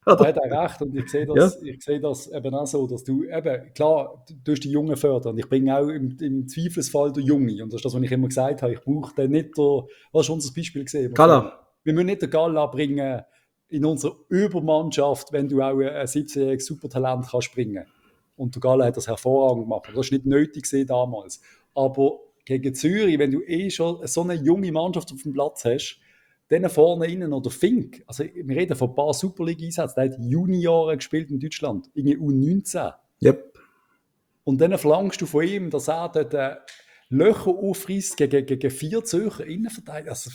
Er hat auch recht und ich sehe das eben auch so, dass du eben, klar, du hast die Jungen fördern und ich bringe auch im Zweifelsfall den Junge und das ist das, was ich immer gesagt habe, ich brauche dann nicht was ist unser Beispiel gesehen? Gala. Wir müssen nicht den Gala bringen in unserer Übermannschaft, wenn du auch ein 17-jähriges Supertalent kannst bringen. Und der Gala hat das hervorragend gemacht. Das war nicht nötig gewesen damals. Aber gegen Zürich, wenn du schon so eine junge Mannschaft auf dem Platz hast, dann vorne innen oder Fink, also wir reden von ein paar Super League-Einsätzen, der hat Junioren gespielt in Deutschland, irgendwie U19. Yep. Und dann verlangst du von ihm, dass er dort Löcher aufreißt gegen 4 Zürcher Innenverteidiger. Also,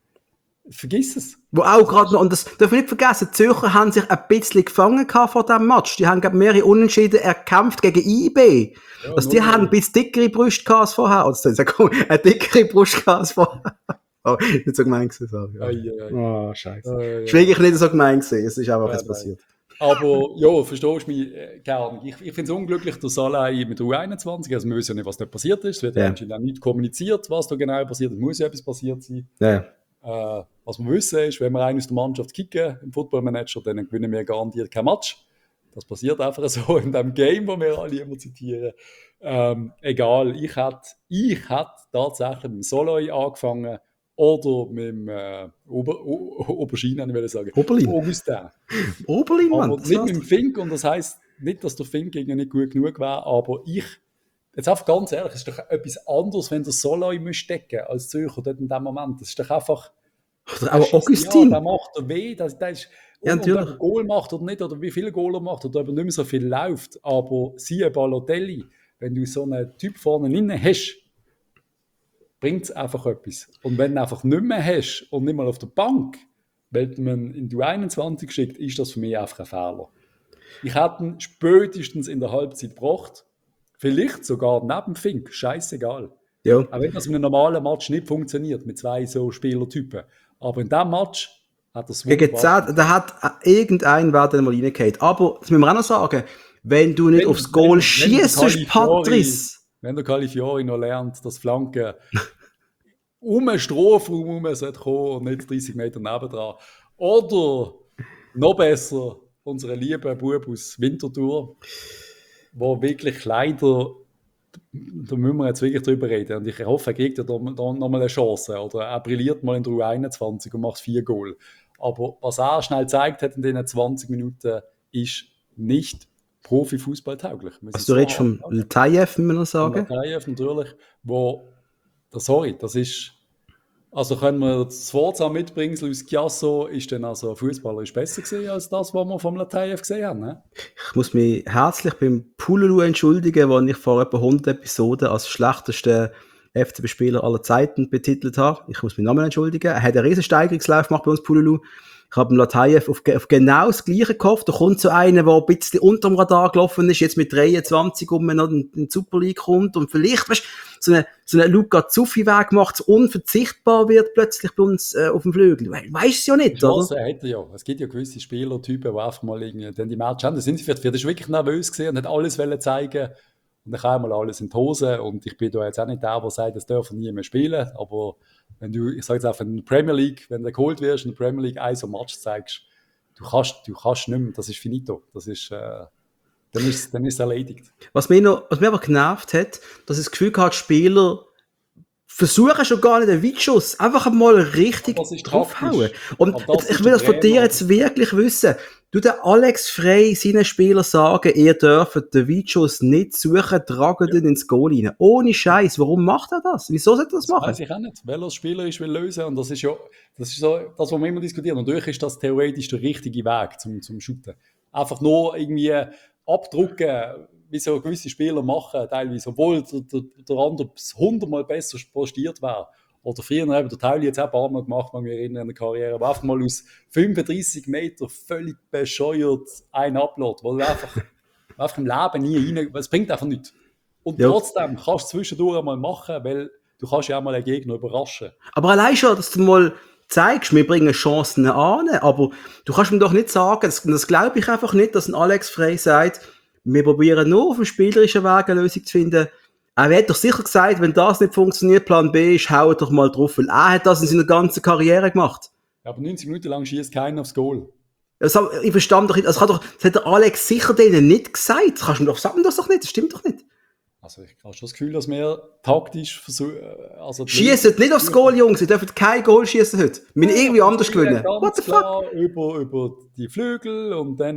vergiss es. Wo auch gerade noch, und das darf ich nicht vergessen, die Zürcher haben sich ein bisschen gefangen vor diesem Match. Die haben mehrere Unentschieden erkämpft gegen IB. Ja, also die haben ein bisschen dickere Brust als vorher. Also eine dickere Brust als vorher. Oh, nicht so gemein gewesen, sorry. Oh, scheiße. Ist wirklich nicht so gemein gewesen. Es ist einfach was passiert. Aber ja, verstehst du mich gerne. Ich finde es unglücklich, dass Salai mit U21, also wir wissen ja nicht, was da passiert ist. Es wird anscheinend auch nicht kommuniziert, was da genau passiert. Es muss ja etwas passiert sein. Ja. Was wir wissen ist, wenn wir einen aus der Mannschaft kicken im Football Manager, dann gewinnen wir garantiert kein Match. Das passiert einfach so in dem Game, das wir alle immer zitieren. Egal, ich hätte tatsächlich mit dem Soloi angefangen oder mit dem Oberschina, ich will sagen. Oberlin. Augustin. Oberlin, Mann. Aber nicht mit dem Fink, und das heisst nicht, dass der Fink nicht gut genug wäre, aber jetzt einfach ganz ehrlich, es ist doch etwas anderes, wenn der Soloi stecken als Zürcher dort in dem Moment. Das ist doch einfach... Aber Augustin... Ja, der macht er weh, der ist... Ja, ob er Goal macht oder nicht, oder wie viele Goal er macht, oder ob er nicht mehr so viel läuft. Aber siehe Balotelli, wenn du so einen Typ vorne drin hast, bringt es einfach etwas. Und wenn du einfach nicht mehr hast und nicht mal auf der Bank, weil man in die 21 schickt, ist das für mich einfach ein Fehler. Ich hätte ihn spätestens in der Halbzeit gebracht, vielleicht sogar neben Fink, scheißegal. Ja. Auch wenn das in einem normalen Match nicht funktioniert, mit 2 so Spielertypen. Aber in diesem Match hat er es wunderbar. Gegen 10, da hat irgendein Wert mal reingefallen. Aber, das müssen wir auch noch sagen, wenn du nicht aufs Goal schießt, Patrice. Wenn der Califiori noch lernt, dass Flanken den Strafraum kommen und nicht 30 Meter nebendran. Oder, noch besser, unsere lieben Bub aus Winterthur, wo wirklich leider, da müssen wir jetzt wirklich drüber reden, und ich hoffe, er kriegt ja da noch mal eine Chance, oder er brilliert mal in der U21 und macht 4 Goal. Aber was er schnell gezeigt hat in diesen 20 Minuten, ist nicht Profifußball tauglich. Also du redest vom Latayev, wie man noch sagen? Latayev natürlich, das ist, also können wir das Wort mitbringen, Luis Chiasso ist dann also fußballerisch besser gewesen als das, was wir vom Latayev gesehen haben. Ne? Ich muss mich herzlich beim Pululu entschuldigen, den ich vor etwa 100 Episoden als schlechtesten FCB-Spieler aller Zeiten betitelt habe. Ich muss meinen Namen entschuldigen. Er hat einen riesen Steigerungslauf gemacht bei uns, Pululu. Ich habe dem Latayev auf genau das Gleiche gehofft. Da kommt so einer, der ein bisschen unter dem Radar gelaufen ist, jetzt mit 23 noch in die Super League kommt und vielleicht, weißt, so eine Luca Zuffi-Weg macht, so unverzichtbar wird plötzlich bei uns auf dem Flügel. Weißt es ja nicht, oder? Ja. Es gibt ja gewisse Spielertypen, die einfach mal irgendwie dann die Match haben. Da sind sie vielleicht wirklich nervös gewesen und hat alles zeigen. Und dann kam mal alles in die Hose. Und ich bin da jetzt auch nicht der sagt, das dürfen nie mehr spielen. Aber wenn du, ich sage jetzt einfach, in der Premier League, wenn du geholt wirst, in der Premier League so ein Match zeigst, du kannst nicht mehr, das ist finito. Das ist, dann ist es erledigt. Was mich aber genervt hat, dass ich das Gefühl hatte, Spieler versuchen schon gar nicht den Weitschuss, einfach mal richtig draufhauen. Und ich will das von dir jetzt wirklich wissen. Du, der Alex Frey seinen Spielern sagen, ihr dürft den Weitschuss nicht suchen, tragen den ins Goal rein. Ohne Scheiß. Warum macht er das? Wieso sollte er das machen? Weiß ich auch nicht. Weil er Spieler will lösen. Und das ist so das, was wir immer diskutieren. Und natürlich ist das theoretisch der richtige Weg zum Shooten. Einfach nur irgendwie abdrucken, wie so gewisse Spieler machen, teilweise, obwohl der andere 100-mal besser postiert wäre. Oder früher eben der Tauli jetzt auch ein paar Mal gemacht, man mich erinnern an der Karriere, aber einfach mal aus 35 Meter völlig bescheuert einen ablässt, weil du einfach im Leben nie rein, weil es bringt einfach nichts. Und trotzdem kannst du es zwischendurch einmal machen, weil du kannst ja auch mal einen Gegner überraschen. Aber allein schon, dass du mal zeigst, wir bringen Chancen an, aber du kannst mir doch nicht sagen, das glaube ich einfach nicht, dass ein Alex Frey sagt, wir probieren nur auf dem spielerischen Weg eine Lösung zu finden. Er hat doch sicher gesagt, wenn das nicht funktioniert, Plan B ist, hau doch mal drauf, weil er hat das in seiner ganzen Karriere gemacht. Ja, aber 90 Minuten lang schießt keiner aufs Goal. Ich verstand doch nicht, das hat der Alex sicher denen nicht gesagt. Das kannst du mir doch sagen, das stimmt doch nicht. Also ich habe schon das Gefühl, dass wir taktisch versuchen... Schießt nicht aufs Goal, Jungs. Ihr dürft kein Goal schießen heute. Wir müssen irgendwie anders gewinnen. What the fuck? Über die Flügel und dann,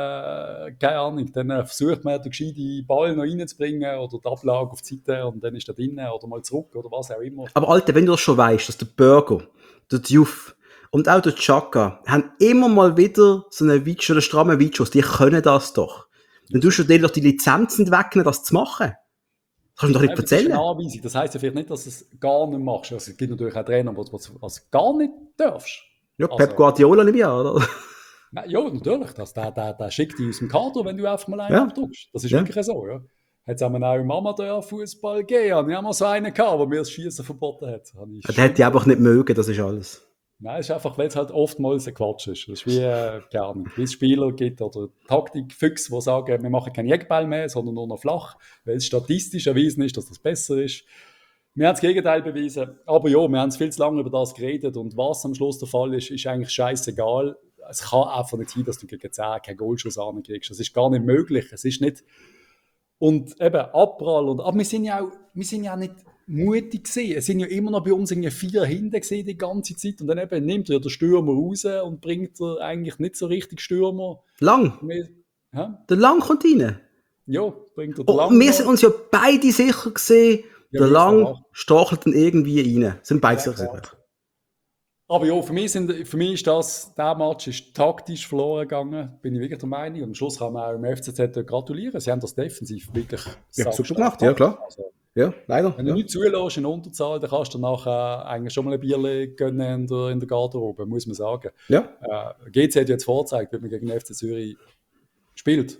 keine Ahnung, dann versucht man den gescheiten Ball noch reinzubringen oder die Ablage auf die Seite und dann ist er drinnen oder mal zurück oder was auch immer. Aber Alter, wenn du das schon weißt, dass der Burger, der Diouf und auch der Chaka haben immer mal wieder so einen Videos oder strammen Videos, die können das doch. Dann tust du denen doch die Lizenzen wegnehmen, das zu machen. Das kannst du doch nicht erzählen. Das ist eine Anweisung. Das heisst ja vielleicht nicht, dass du es gar nicht machst. Also, es gibt natürlich auch Trainer, die es gar nicht darfst. Ja, Pep Guardiola nicht mehr, oder? Ja, natürlich. Der schickt dich aus dem Kader, wenn du einfach mal einen abdrückst. Das ist wirklich so, ja. Hat es auch im Amateurfußball gegeben. Ich habe mal so einen gehabt, der mir das Schießen verboten hat. Der hätte ich einfach nicht mögen, das ist alles. Nein, es ist einfach, weil es halt oftmals ein Quatsch ist. Das ist wie, keine Ahnung, wie es Spieler gibt oder Taktikfüchse, die sagen, wir machen keinen Jägerball mehr, sondern nur noch flach, weil es statistisch erwiesen ist, dass das besser ist. Wir haben das Gegenteil bewiesen. Aber ja, wir haben viel zu lange über das geredet und was am Schluss der Fall ist, ist eigentlich scheißegal. Es kann einfach nicht sein, dass du gegen 10 keinen Goalschuss ankriegst. Das ist gar nicht möglich. Es ist nicht... Und eben Abprall. Aber wir sind ja nicht mutig gewesen. Es sind ja immer noch bei uns 4 hinten gewesen die ganze Zeit. Und dann eben nimmt er den Stürmer raus und bringt er eigentlich nicht so richtig Stürmer. Lang? Der Lang kommt rein? Ja, bringt er den Lang. Wir sind uns ja beide sicher gewesen, der Lang stachelt dann irgendwie rein. Sind beide sicher. Aber ja, für mich ist der Match ist taktisch verloren gegangen, bin ich wirklich der Meinung. Und am Schluss kann man auch im FCZ gratulieren. Sie haben das defensiv wirklich super gemacht, ja klar. Also, ja, leider. Wenn du nicht zulässt in Unterzahl, dann kannst du nachher eigentlich schon mal ein Bierle gönnen in der Garderobe, muss man sagen. Ja. GC hat jetzt vorgezeigt, wie man gegen den FC Zürich spielt.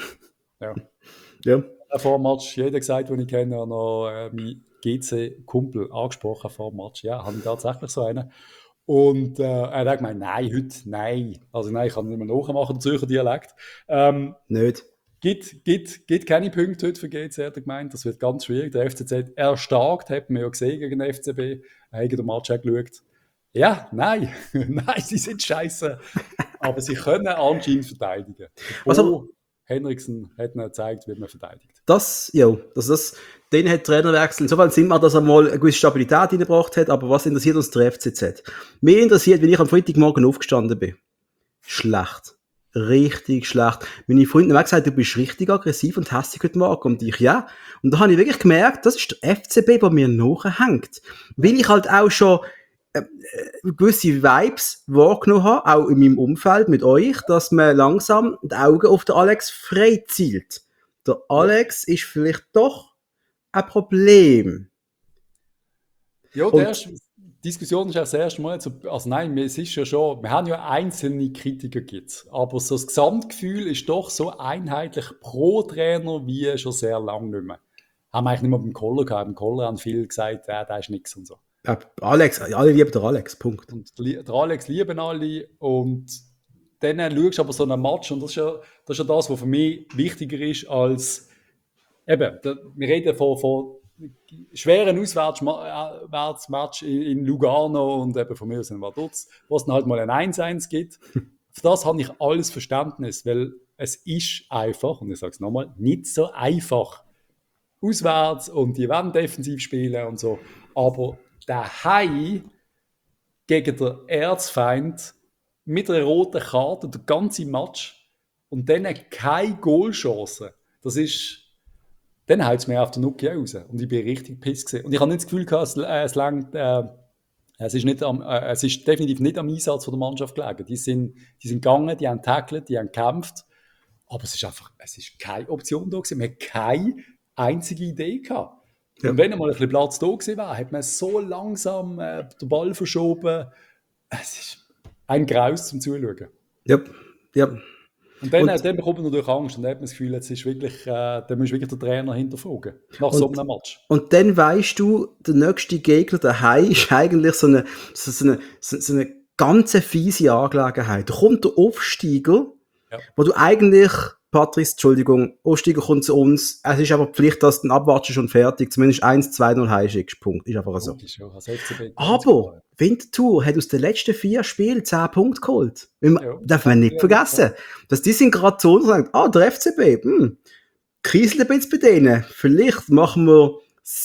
Ja. Vor dem Match, jeder gesagt, den ich kenne, hat noch meinen GC-Kumpel angesprochen vor dem Match. Ja, habe ich tatsächlich so einen. Und er hat gemeint, nein. Also nein, ich kann nicht mehr nachmachen, den Zürcher Dialekt. Nicht. Gibt keine Punkte heute für GC, hat er gemeint. Das wird ganz schwierig. Der FCZ erstarkt, hat man ja gesehen gegen den FCB. Er hat den Match geschaut. Ja, nein, sie sind scheiße. Aber sie können anscheinend verteidigen. Henriksen hat ihnen gezeigt, wie man verteidigt. Den hat Trainerwechsel. Insofern sind wir, dass er mal eine gewisse Stabilität reingebracht hat. Aber was interessiert uns der FCZ? Mir interessiert, wenn ich am Freitagmorgen aufgestanden bin. Schlecht. Richtig schlecht. Meine Freunde haben gesagt, du bist richtig aggressiv und hässlich heute Morgen. Und ich, ja. Und da habe ich wirklich gemerkt, das ist der FCB, der mir nachhängt. Weil ich halt auch schon gewisse Vibes wahrgenommen habe, auch in meinem Umfeld mit euch, dass man langsam die Augen auf den Alex frei zielt. Der Alex ist vielleicht doch ein Problem. Ja, die Diskussion ist auch das erste Mal. Also nein, es ist ja schon, wir haben ja einzelne Kritiker gibt's, aber so das Gesamtgefühl ist doch so einheitlich pro Trainer wie schon sehr lange nicht mehr. Haben wir eigentlich nicht mehr beim Koller gehabt. Beim Koller haben viele gesagt, der ist nix und so. Ja, Alex, alle lieben den Alex, Punkt. Und der Alex lieben alle und dann schaust du aber so einen Match und das ist ja das, was für mich wichtiger ist als eben, wir reden von schweren Auswärtsmatch in Lugano und eben von mir aus in Vaduz, wo es dann halt mal ein 1-1 gibt. Für das habe ich alles Verständnis, weil es ist einfach, und ich sage es nochmal, nicht so einfach. Auswärts und die werden defensiv spielen und so, aber der Hai gegen den Erzfeind mit einer roten Karte, der ganze Match, und dann keine Goalchance. Das ist, dann haut es mir auf den Nuki raus. Und ich bin richtig piss gewesen. Und ich habe nicht das Gefühl gehabt, es ist definitiv nicht am Einsatz von der Mannschaft gelegen. Die sind gegangen, die haben tackelt, die haben gekämpft. Aber es ist keine Option da gewesen. Man hat keine einzige Idee gehabt. Ja. Und wenn einmal ein bisschen Platz da gewesen wäre, hat man so langsam den Ball verschoben. Es ist ein Graus zum Zuschauen. Ja. Und dann bekommt man natürlich Angst und dann hat man das Gefühl, jetzt ist wirklich, dann muss wirklich der Trainer hinterfragen, nach so einem Match. Und dann weisst du, der nächste Gegner daheim ist eigentlich so eine ganz fiese Angelegenheit. Da kommt der Aufsteiger, wo du eigentlich Patrice, Entschuldigung, Aufsteiger kommt zu uns. Es ist aber Pflicht, dass du den abwartest schon fertig. Zumindest 1-2-0 heimschickst. Punkt. Ist einfach so. Logisch, ja, als FCB, ganz Aber klar. Winterthur hat aus den letzten 4 Spielen 10 Punkte geholt. Ja, Darf man nicht vergessen. Dass die sind gerade so und sagen, der FCB, kriselt ein bisschen bei denen. Vielleicht machen wir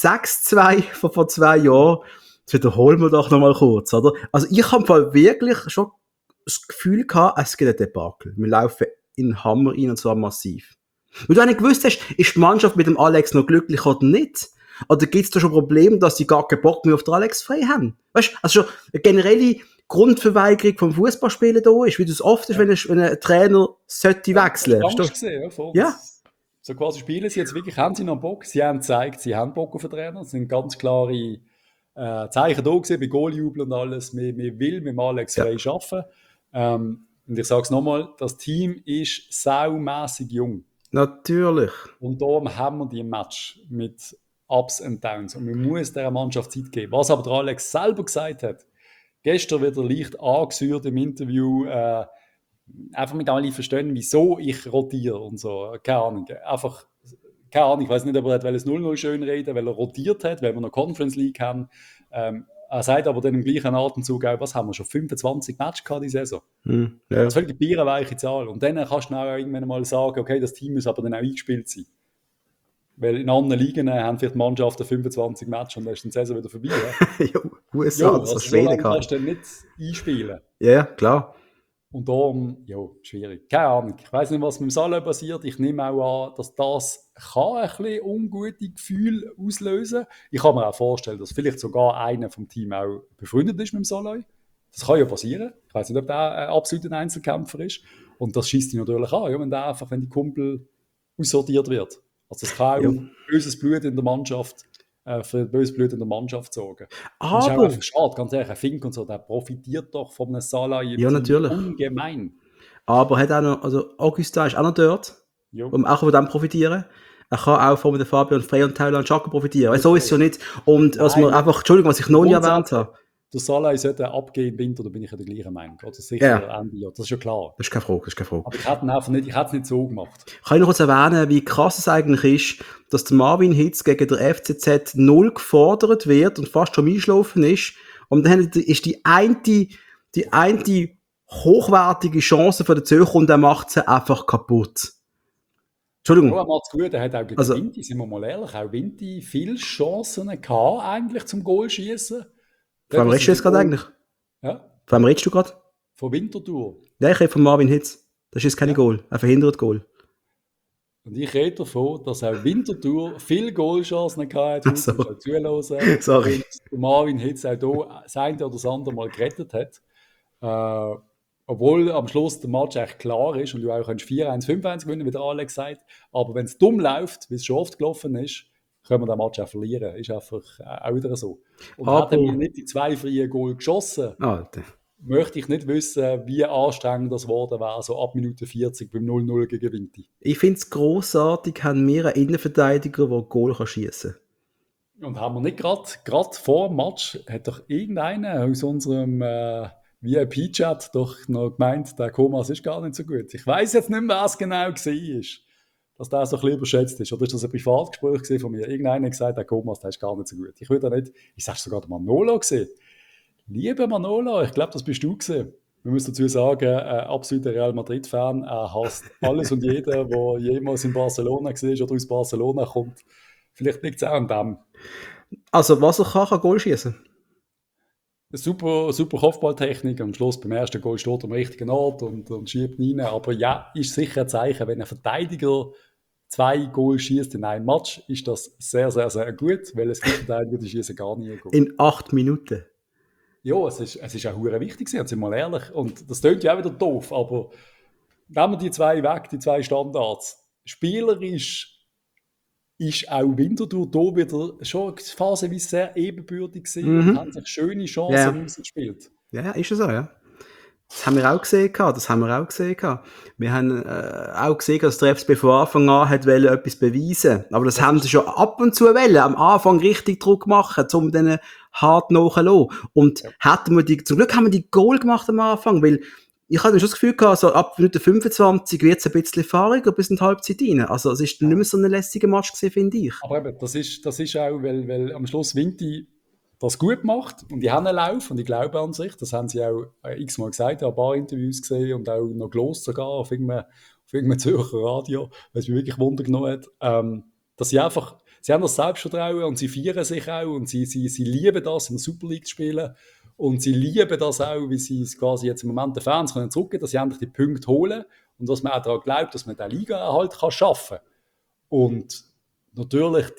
6-2 von vor 2 Jahren. Das wiederholen wir doch nochmal kurz, oder? Also ich habe wirklich schon das Gefühl gehabt, es gibt ein Debakel. Wir laufen in den Hammer rein, und zwar massiv. Weil du auch nicht gewusst hast, ist die Mannschaft mit dem Alex noch glücklich oder nicht? Oder gibt es da schon Probleme, dass sie gar keinen Bock mehr auf den Alex frei haben? Weißt du, also schon eine generelle Grundverweigerung vom Fußballspielen da ist, wie du es oft ist, wenn ein Trainer sollte wechseln. Hast du Angst gesehen, ja, voll. Ja. So quasi spielen sie jetzt wirklich, haben sie noch Bock? Sie haben gezeigt, sie haben Bock auf den Trainer. Es sind ganz klare Zeichen da gewesen, bei Goaljubel und alles. Wir will mit dem Alex frei arbeiten. Und ich sage es nochmal, das Team ist saumässig jung. Natürlich. Und darum haben wir die Match mit Ups und Downs. Und man muss dieser Mannschaft Zeit geben. Was aber der Alex selber gesagt hat, gestern wieder leicht angesäuert im Interview, einfach mit alle verstehen, wieso ich rotiere und so. Keine Ahnung. Einfach, keine Ahnung, ich weiß nicht, ob er das 0-0 schön reden, weil er rotiert hat, weil wir noch Conference League haben. Er sagt aber dann im gleichen Atemzug auch, was haben wir schon, 25 Matches gehabt die Saison. Ja. Das ist völlig eine bierenweiche Zahl. Und dann kannst du auch irgendwann mal sagen, okay, das Team muss aber dann auch eingespielt sein. Weil in anderen Ligen haben vielleicht Mannschaften 25 Matches und dann ist die Saison wieder vorbei. Ja, USA, das also Schweden so lange kann. kannst du dann nicht einspielen. Ja, klar. Und darum, schwierig. Keine Ahnung. Ich weiss nicht, was mit dem Salah passiert. Ich nehme auch an, dass das kann ein bisschen ungute Gefühle auslösen. Ich kann mir auch vorstellen, dass vielleicht sogar einer vom Team auch befreundet ist mit dem Salah. Das kann ja passieren. Ich weiss nicht, ob der ein absoluter Einzelkämpfer ist. Und das schießt ihn natürlich an, ja, wenn die Kumpel aussortiert wird. Also es kann auch böses Blut in der Mannschaft, für böses Blut in der Mannschaft sorgen. Und das ist auch einfach schade, ganz ehrlich. Ein Fink und so, der profitiert doch von einem Salah natürlich. Ungemein. Aber hat auch noch, also Augusta ist auch noch dort, um auch von dem profitieren. Er kann auch von Fabian Frey und Thailand Schacker profitieren. Weil so ist es ja nicht. Und was man einfach, Entschuldigung, was ich noch nie erwähnt habe. Der Salah sollte abgehen im Winter, da bin ich ja der gleichen Meinung. Oder sicher Ende Jahr, das ist ja klar. Das ist keine Frage. Aber ich hätte es nicht so gemacht. Kann ich noch kurz erwähnen, wie krass es eigentlich ist, dass der Marvin Hitz gegen der FCZ 0 gefordert wird und fast schon eingeschlafen ist. Und dann ist die eine hochwertige Chance von der Zürcher und er macht sie einfach kaputt. Entschuldigung. Ja, er macht es gut, er hat auch gegen Vinti, sind wir mal ehrlich, auch Vinti viele Chancen gehabt, eigentlich zum Goalschießen. Von wem redest du jetzt gerade eigentlich? Ja? Von wem redest du gerade? Von Winterthur. Ja, ich rede von Marvin Hitz. Das ist kein Goal, ein verhindertes Goal. Und ich rede davon, dass auch Winterthur viele Goalchancen gehabt hat, zuhören. Sorry. Und Marvin Hitz auch hier das eine oder das andere Mal gerettet hat. Obwohl am Schluss der Match echt klar ist und du auch 4-1, 5-1 gewinnen, wie der Alex sagt. Aber wenn es dumm läuft, wie es schon oft gelaufen ist, können wir den Match auch verlieren. Ist einfach auch wieder so. Und hätten wir nicht die 2 freien Goal geschossen, möchte ich nicht wissen, wie anstrengend das geworden wäre, so ab Minute 40 beim 0-0 gegen Vinti. Ich finde es grossartig, haben wir einen Innenverteidiger, der Goal schießen kann. Und haben wir nicht gerade vor dem Match, hat doch irgendeiner aus unserem VIP-Chat doch noch gemeint, der Komas ist gar nicht so gut. Ich weiss jetzt nicht mehr, was genau war, dass der so ein bisschen überschätzt ist. Oder ist das ein Privatgespräch von mir? Irgendeiner hat gesagt, der Komas, der ist gar nicht so gut. Ich würde nicht, ich sage sogar der Manolo gesehen. Lieber Manolo, ich glaube, das bist du gesehen. Wir müssen dazu sagen, absoluter Real Madrid-Fan. Er hasst alles und jeden, der jemals in Barcelona war oder aus Barcelona kommt. Vielleicht liegt es auch an dem. Also, was er kann Goal schießen. Super Kopfballtechnik. Am Schluss beim ersten Goal steht er am richtigen Ort und schiebt rein. Aber ja, ist sicher ein Zeichen, wenn ein Verteidiger 2 Goal schießt in einem Match, ist das sehr, sehr, sehr gut, weil es gibt Verteidiger, die schießen gar nie ein Goal. In 8 Minuten. Ja, es ist auch verdammt wichtig, sind wir mal ehrlich. Und das klingt ja auch wieder doof, aber nehmen wir die 2 weg, die 2 Standards. Spielerisch ist auch Winterthur da wieder schon phasenweise sehr ebenbürtig gewesen und haben sich schöne Chancen rausgespielt. Ja, ist es so, ja. Das haben wir auch gesehen. Wir haben auch gesehen, dass der FCB von Anfang an hat etwas beweisen. Aber das haben sie schon ab und zu wollen. Am Anfang richtig Druck machen, um denen hart nachzulassen. Und zum Glück haben wir die Goal gemacht am Anfang, weil ich hatte schon das Gefühl gehabt, so ab Minute 25 wird es ein bisschen fahriger bis in die Halbzeit rein. Also es ist nicht mehr so ein lässiger Match gewesen, finde ich. Aber eben, das ist auch, weil am Schluss Vinti das gut macht und die haben einen Lauf und ich glaube an sich, das haben sie auch x-mal gesagt, ein paar Interviews gesehen und auch noch gelost sogar auf irgendeinem Zürcher Radio, weil es mich wirklich Wunder genommen hat, dass sie einfach, sie haben das Selbstvertrauen und sie feiern sich auch und sie lieben das, in der Super League zu spielen und sie lieben das auch, wie sie es quasi jetzt im Moment den Fans können zurückgeben, dass sie endlich die Punkte holen und dass man auch daran glaubt, dass man den Liga-Erhalt schaffen kann. Und natürlich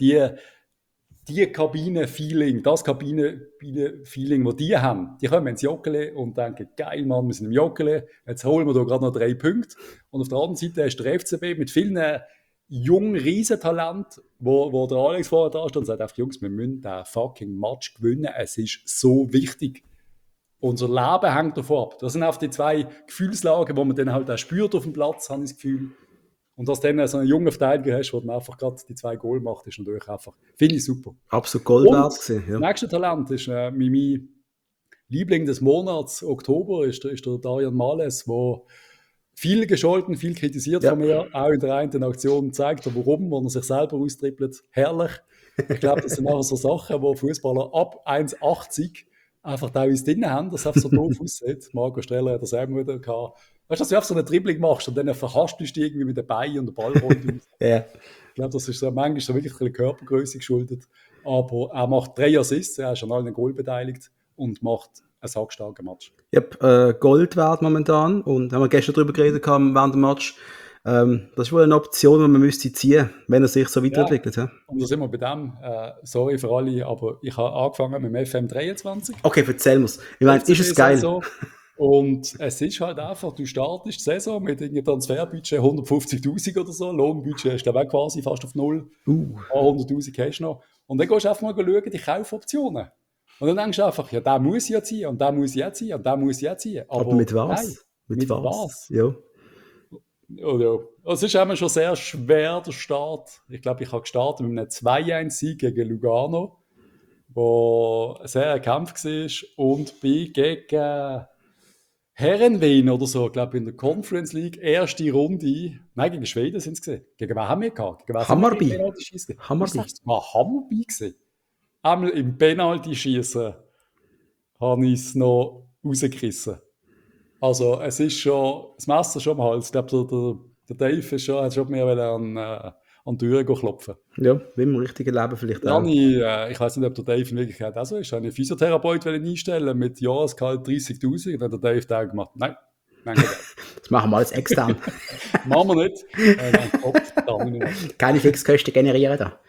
die Kabine-Feeling, das Kabine-Feeling, das die haben, die kommen ins Joggeli und denken, geil, Mann, wir sind im Joggeli, jetzt holen wir da gerade noch 3 Punkte. Und auf der anderen Seite ist der FCB mit vielen jungen Riesentalenten, wo der Alex vorher da steht und sagt einfach, Jungs, wir müssen den fucking Match gewinnen, es ist so wichtig. Unser Leben hängt davon ab. Das sind auch die 2 Gefühlslagen, die man dann halt auch spürt auf dem Platz, habe ich das Gefühl. Und dass du dann so einen jungen Verteidiger hast, der dann einfach gerade die 2 Goal macht, ist natürlich einfach, finde ich super. Absolut Gold wert gewesen, ja. Das nächste Talent ist mein Liebling des Monats, Oktober, ist der Darian Males, der viel gescholten, viel kritisiert von mir, auch in der einen Aktion zeigt, warum, wenn er sich selber austrippelt. Herrlich. Ich glaube, das sind einfach so Sachen, wo Fußballer ab 1,80 einfach da uns drin haben, dass es einfach so doof aussieht. Marco Streller hat das auch wieder gehabt. Weißt du, dass du einfach so einen Dribbling machst und dann verhasst du dich irgendwie mit den Beinen und der Ball rollt aus. Ja. Ich glaube, das ist so, manchmal so wirklich eine Körpergröße geschuldet. Aber er macht 3 Assists, er ist an allen Goal beteiligt und macht einen sackstarken Match. Gold wert momentan. Und haben wir gestern darüber geredet während dem Match. Das ist wohl eine Option, die man müsste ziehen, wenn er sich so weiterentwickelt. Ja. Und da sind wir bei dem. Sorry für alle, aber ich habe angefangen mit dem FM23. Okay, erzähl mir's. Ich meine, ist es geil? So. Und es ist halt einfach, du startest die Saison mit einem Transferbudget 150'000 oder so, Lohnbudget ist glaube ich quasi fast auf 0. 100'000 hast du noch. Und dann gehst du einfach mal schauen, die Kaufoptionen. Und dann denkst du einfach, ja, der muss ja ziehen und der muss ja ziehen und der muss ja ziehen. Aber mit was? Nein, mit was? Ja. Ja. Es ist immer schon sehr schwer, der Start. Ich glaube, ich habe gestartet mit einem 2-1-Sieg gegen Lugano, wo sehr ein Kampf war, und bin gegen Herrenwien oder so, glaube ich, in der Conference League, erste Runde. Nein, gegen Schweden sind es gesehen. Gegen wen haben wir gehabt? Hammarby. Hammarby. Das war Hammarby gesehen. Einmal im Penalty-Schießen habe ich es noch rausgerissen. Also, es ist schon, das Messer schon am Hals. Ich glaube, der Dave ist schon, hat schon mehr an die Türe klopfen. Ja, wie im richtigen Leben vielleicht auch. Ich weiß nicht, ob der Dave in Wirklichkeit auch so ist. Ich habe einen Physiotherapeut einstellen mit Jahresgehalt 30'000 und dann hat der Dave da gemacht, nein, das machen wir alles extern. Machen wir nicht. Keine Fixkosten generieren da.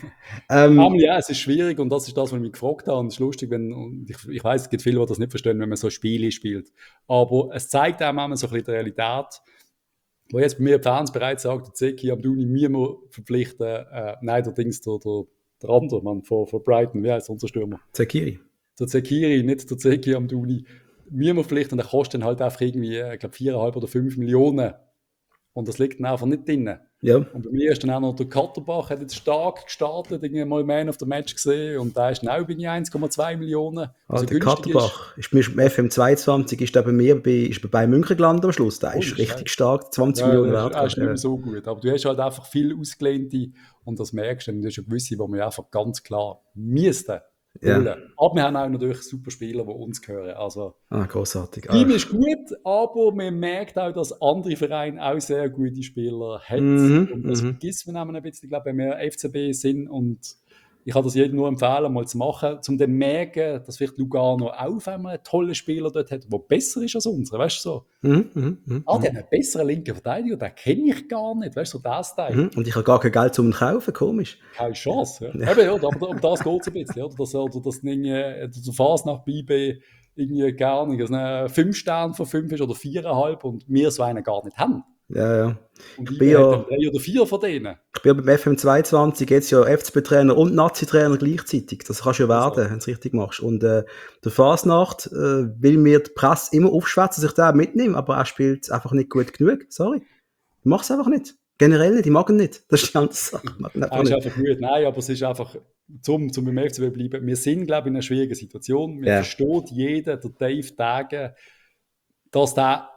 Ja, es ist schwierig und das ist das, was ich mich gefragt habe. Und es ist lustig, ich weiss, es gibt viele, die das nicht verstehen, wenn man so Spiele spielt. Aber es zeigt auch manchmal so ein bisschen die Realität, wo jetzt bei mir die Fans bereits sagt, der Zeki Amdouni müssen wir verpflichten. Nein, der andere Mann von Brighton, wie heißt unser Stürmer? Zekiri. Der Zekiri, nicht der Zeki Amdouni. Müssen wir verpflichten, der kostet dann halt einfach irgendwie, ich glaube, 4,5 oder 5 Millionen. Und das liegt dann einfach nicht drin. Ja. Und bei mir ist dann auch noch der Katterbach, hat jetzt stark gestartet, irgendwie mal Man of the Match gesehen und da ist dann auch bei 1,2 Millionen. Also der Katterbach ist mit FM22 ist der bei mir ist bei München gelandet am Schluss. Der ist richtig stark, 20 Millionen wert. Das ist nicht mehr so gut. Aber du hast halt einfach viel Ausgelehnte und das merkst du. Und du hast ja gewisse, wo wir einfach ganz klar müssten. Ja. Aber wir haben auch natürlich super Spieler, die uns gehören. Also, großartig. Team ist gut, aber man merkt auch, dass andere Vereine auch sehr gute Spieler haben. Und das vergisst man ein bisschen, ich glaube, wenn wir FCB sind. Und ich kann das jedem nur empfehlen, mal zu machen, um dann zu merken, dass vielleicht Lugano auch auf einmal einen tollen Spieler dort hat, der besser ist als unsere. Weißt du so? Der hat einen besseren linken Verteidiger, den kenne ich gar nicht. Weißt du, so das Teil. Und ich habe gar kein Geld zum kaufen, komisch. Keine Chance. Ja. Eben, ja, aber um das geht es ein bisschen. Oder dass der Fasnacht bei irgendwie gar nicht. Also 5 Sterne von 5 ist oder 4,5 und wir so einen gar nicht haben. Ja. Und ich bin ja 3 oder 4 von denen. Ich bin ja beim FM22 jetzt ja FCB-Trainer und Nazi-Trainer gleichzeitig. Das kannst du ja werden, wenn du es richtig machst. Und der Fasnacht will mir die Presse immer aufschwätzen, dass ich den mitnehme, aber er spielt einfach nicht gut genug. Sorry. Ich mache es einfach nicht. Generell nicht, ich mag ihn nicht. Das ist die andere Sache. Er ist einfach gut. Nein, aber es ist einfach, zum beim FCB bleiben, wir sind, glaube ich, in einer schwierigen Situation. Wir versteht jeder, der Dave Tage, dass der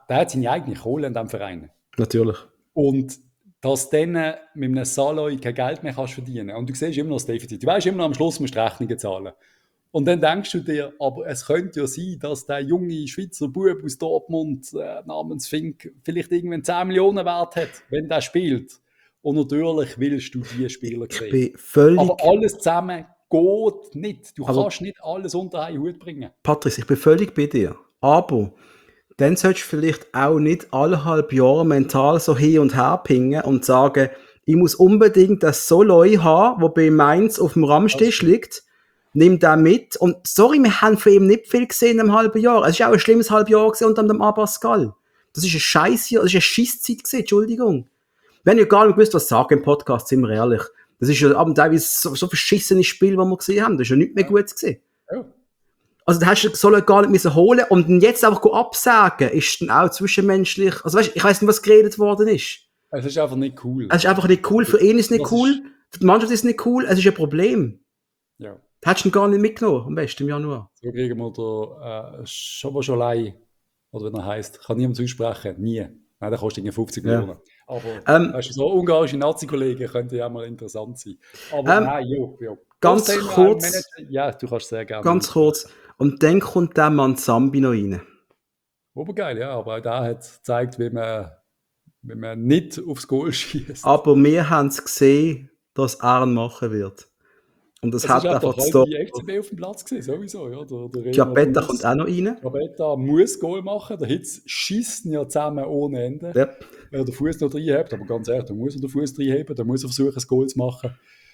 der hat seine eigene Kohle in diesem Verein. Natürlich. Und dass du dann mit einem Saloi kein Geld mehr kannst verdienen. Und du siehst immer noch das Defizit. Du weißt immer noch, am Schluss musst du Rechnungen zahlen. Und dann denkst du dir, aber es könnte ja sein, dass der junge Schweizer Bub aus Dortmund namens Fink vielleicht irgendwann 10 Millionen Wert hat, wenn der spielt. Und natürlich willst du diese Spieler sehen. Ich bin völlig... Aber alles zusammen geht nicht. Du kannst nicht alles unter einen Hut bringen. Patrice, ich bin völlig bei dir. Aber dann solltest du vielleicht auch nicht alle halbe Jahre mental so hin und her pingen und sagen, ich muss unbedingt das Soloi haben, der bei Mainz auf dem Ramstisch liegt. Nimm den mit. Und sorry, wir haben von ihm nicht viel gesehen im halben Jahr. Es war auch ein schlimmes halbes Jahr unter dem Abascal. Das ist ein Scheißjahr, das ist eine Scheisszeit gewesen, Entschuldigung. Wir haben ja gar nicht gewusst, was sagen im Podcast, sind wir ehrlich. Das ist ja teilweise so verschissenes Spiel, das wir gesehen haben. Das ist ja nicht mehr gut gewesen. Ja. Also, da hast du Soloi gar nicht müssen holen und ihn jetzt einfach absagen, ist dann auch zwischenmenschlich. Also, weißt, ich weiss nicht, was geredet worden ist. Es ist einfach nicht cool. Es ist einfach nicht cool. Für ihn ist es nicht cool. Für die Mannschaft ist es nicht cool. Es ist ein Problem. Ja. Da hättest du ihn gar nicht mitgenommen, am besten im Januar. So kriegen wir den Schoboscholei, oder wie er heisst, kann niemand aussprechen. Nie. Nein, der kostet irgendwie 50 Millionen. Aber weißt du, so ungarische Nazi-Kollegen könnte ja mal interessant sein. Aber nein, jo. Ganz kurz. Ja, du kannst sehr gerne. Ganz kurz. Und dann kommt der Mann Zambi noch rein. Obergeil, ja. Aber auch der hat gezeigt, wie man nicht aufs Goal schießt. Aber wir haben es gesehen, dass er ihn machen wird. Und das hat einfach die FCB auf dem Platz gesehen, sowieso. Ja. Giabetta kommt auch noch rein. Giabetta muss Goal machen. Der Hitz schießt ihn ja zusammen ohne Ende. Yep. Wenn er den Fuß noch reinhebt, aber ganz ehrlich, da muss er den Fuß reinheben, da muss er versuchen, ein Goal zu machen.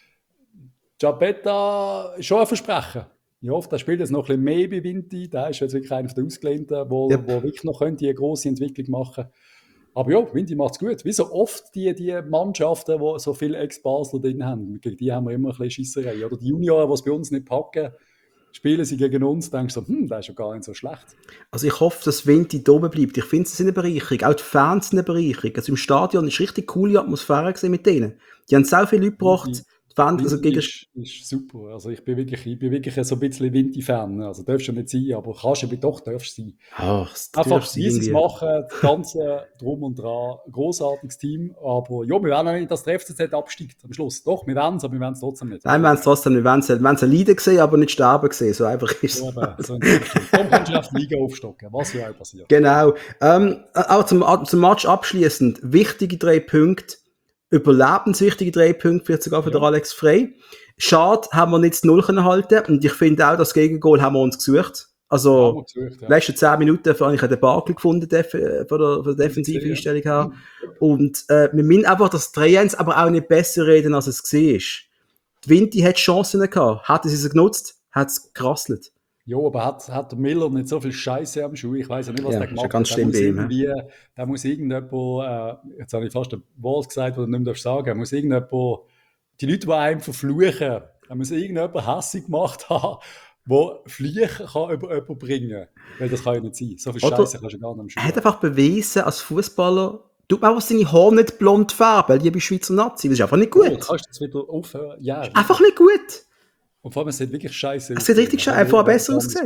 Giabetta ist schon ein Versprechen. Ich hoffe, der spielt jetzt noch ein bisschen mehr bei Vinti. Der ist jetzt wirklich einer der Ausgelehnten, der wirklich noch eine grosse Entwicklung machen könnte. Aber ja, Vinti macht es gut. Wie so oft die Mannschaften, die so viele Ex-Basler drin haben, gegen die haben wir immer ein bisschen Scheisserei. Oder die Junioren, die es bei uns nicht packen, spielen sie gegen uns, denkst du so, der ist ja gar nicht so schlecht. Also ich hoffe, dass Vinti da oben bleibt. Ich finde es eine Bereicherung. Auch die Fans sind eine Bereicherung. Also im Stadion ist richtig coole Atmosphäre mit denen. Die haben so viele Leute gebracht. Also ist super. Also ich bin wirklich so ein bisschen Vinti-Fan. Also darfst du nicht sein, aber kannst du doch sein. Einfach wie sie es machen, das Ganze drum und dran. Grossartiges Team. Aber ja, wir werden auch nicht, dass der FCZ absteigt am Schluss. Doch, wir werden es, aber wir werden es trotzdem nicht. Nein, wir werden es trotzdem nicht. Wir werden es leiden sehen, aber nicht sterben sehen. So einfach ist es. Ja, so dann kannst du auf die Liga aufstocken, was ja auch passiert. Genau. Auch zum Match abschließend. Wichtige 3 Punkte. Überlebenswichtige 3 Punkte, vielleicht sogar für den Alex Frey. Schade, haben wir nicht das 0 halten und ich finde auch, das Gegengol haben wir uns gesucht. Also, die letzten 10 Minuten habe ich den Barkel gefunden, von der defensiven Einstellung her. Und wir müssen einfach das 3-1 aber auch nicht besser reden, als es war. Die Vinti hat Chancen gehabt. Hätte sie genutzt, hat es gerasselt. Ja, aber hat der Miller nicht so viel Scheiße am Schuh? Ich weiß ja nicht, was der gemacht hat. Ganz schlimm bei ihm. Da muss irgendjemand, jetzt habe ich fast ein Wort gesagt, das du nicht mehr sagen darfst, muss irgendjemand, die Leute, die einem verfluchen, da muss irgendjemand hässig gemacht haben, der Fluch kann über jemanden bringen. Weil das kann ja nicht sein. So viel Scheiße kannst du gar nicht am Schuh. Er hat einfach bewiesen, als Fußballer, tut man auch seine Haare nicht blond färben, liebe Schweizer Nazi. Das ist einfach nicht gut. Ja, kannst du jetzt wieder aufhören? Ja. Einfach nicht gut. Und vor allem, es sieht wirklich scheiße aus. Es sieht richtig scheiße, einfach besser ausgesehen.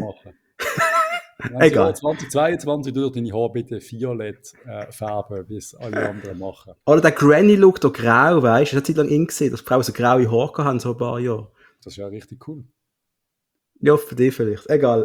Egal. 2022 durch deine Haare bitte violett färben, wie es alle anderen machen. Oder der Granny-Look, der grau, weißt du, das hat Zeit lang in gesehen, dass Frauen so graue Haare haben, so ein paar Jahre. Das ist ja richtig cool. Ja, für dich vielleicht. Egal.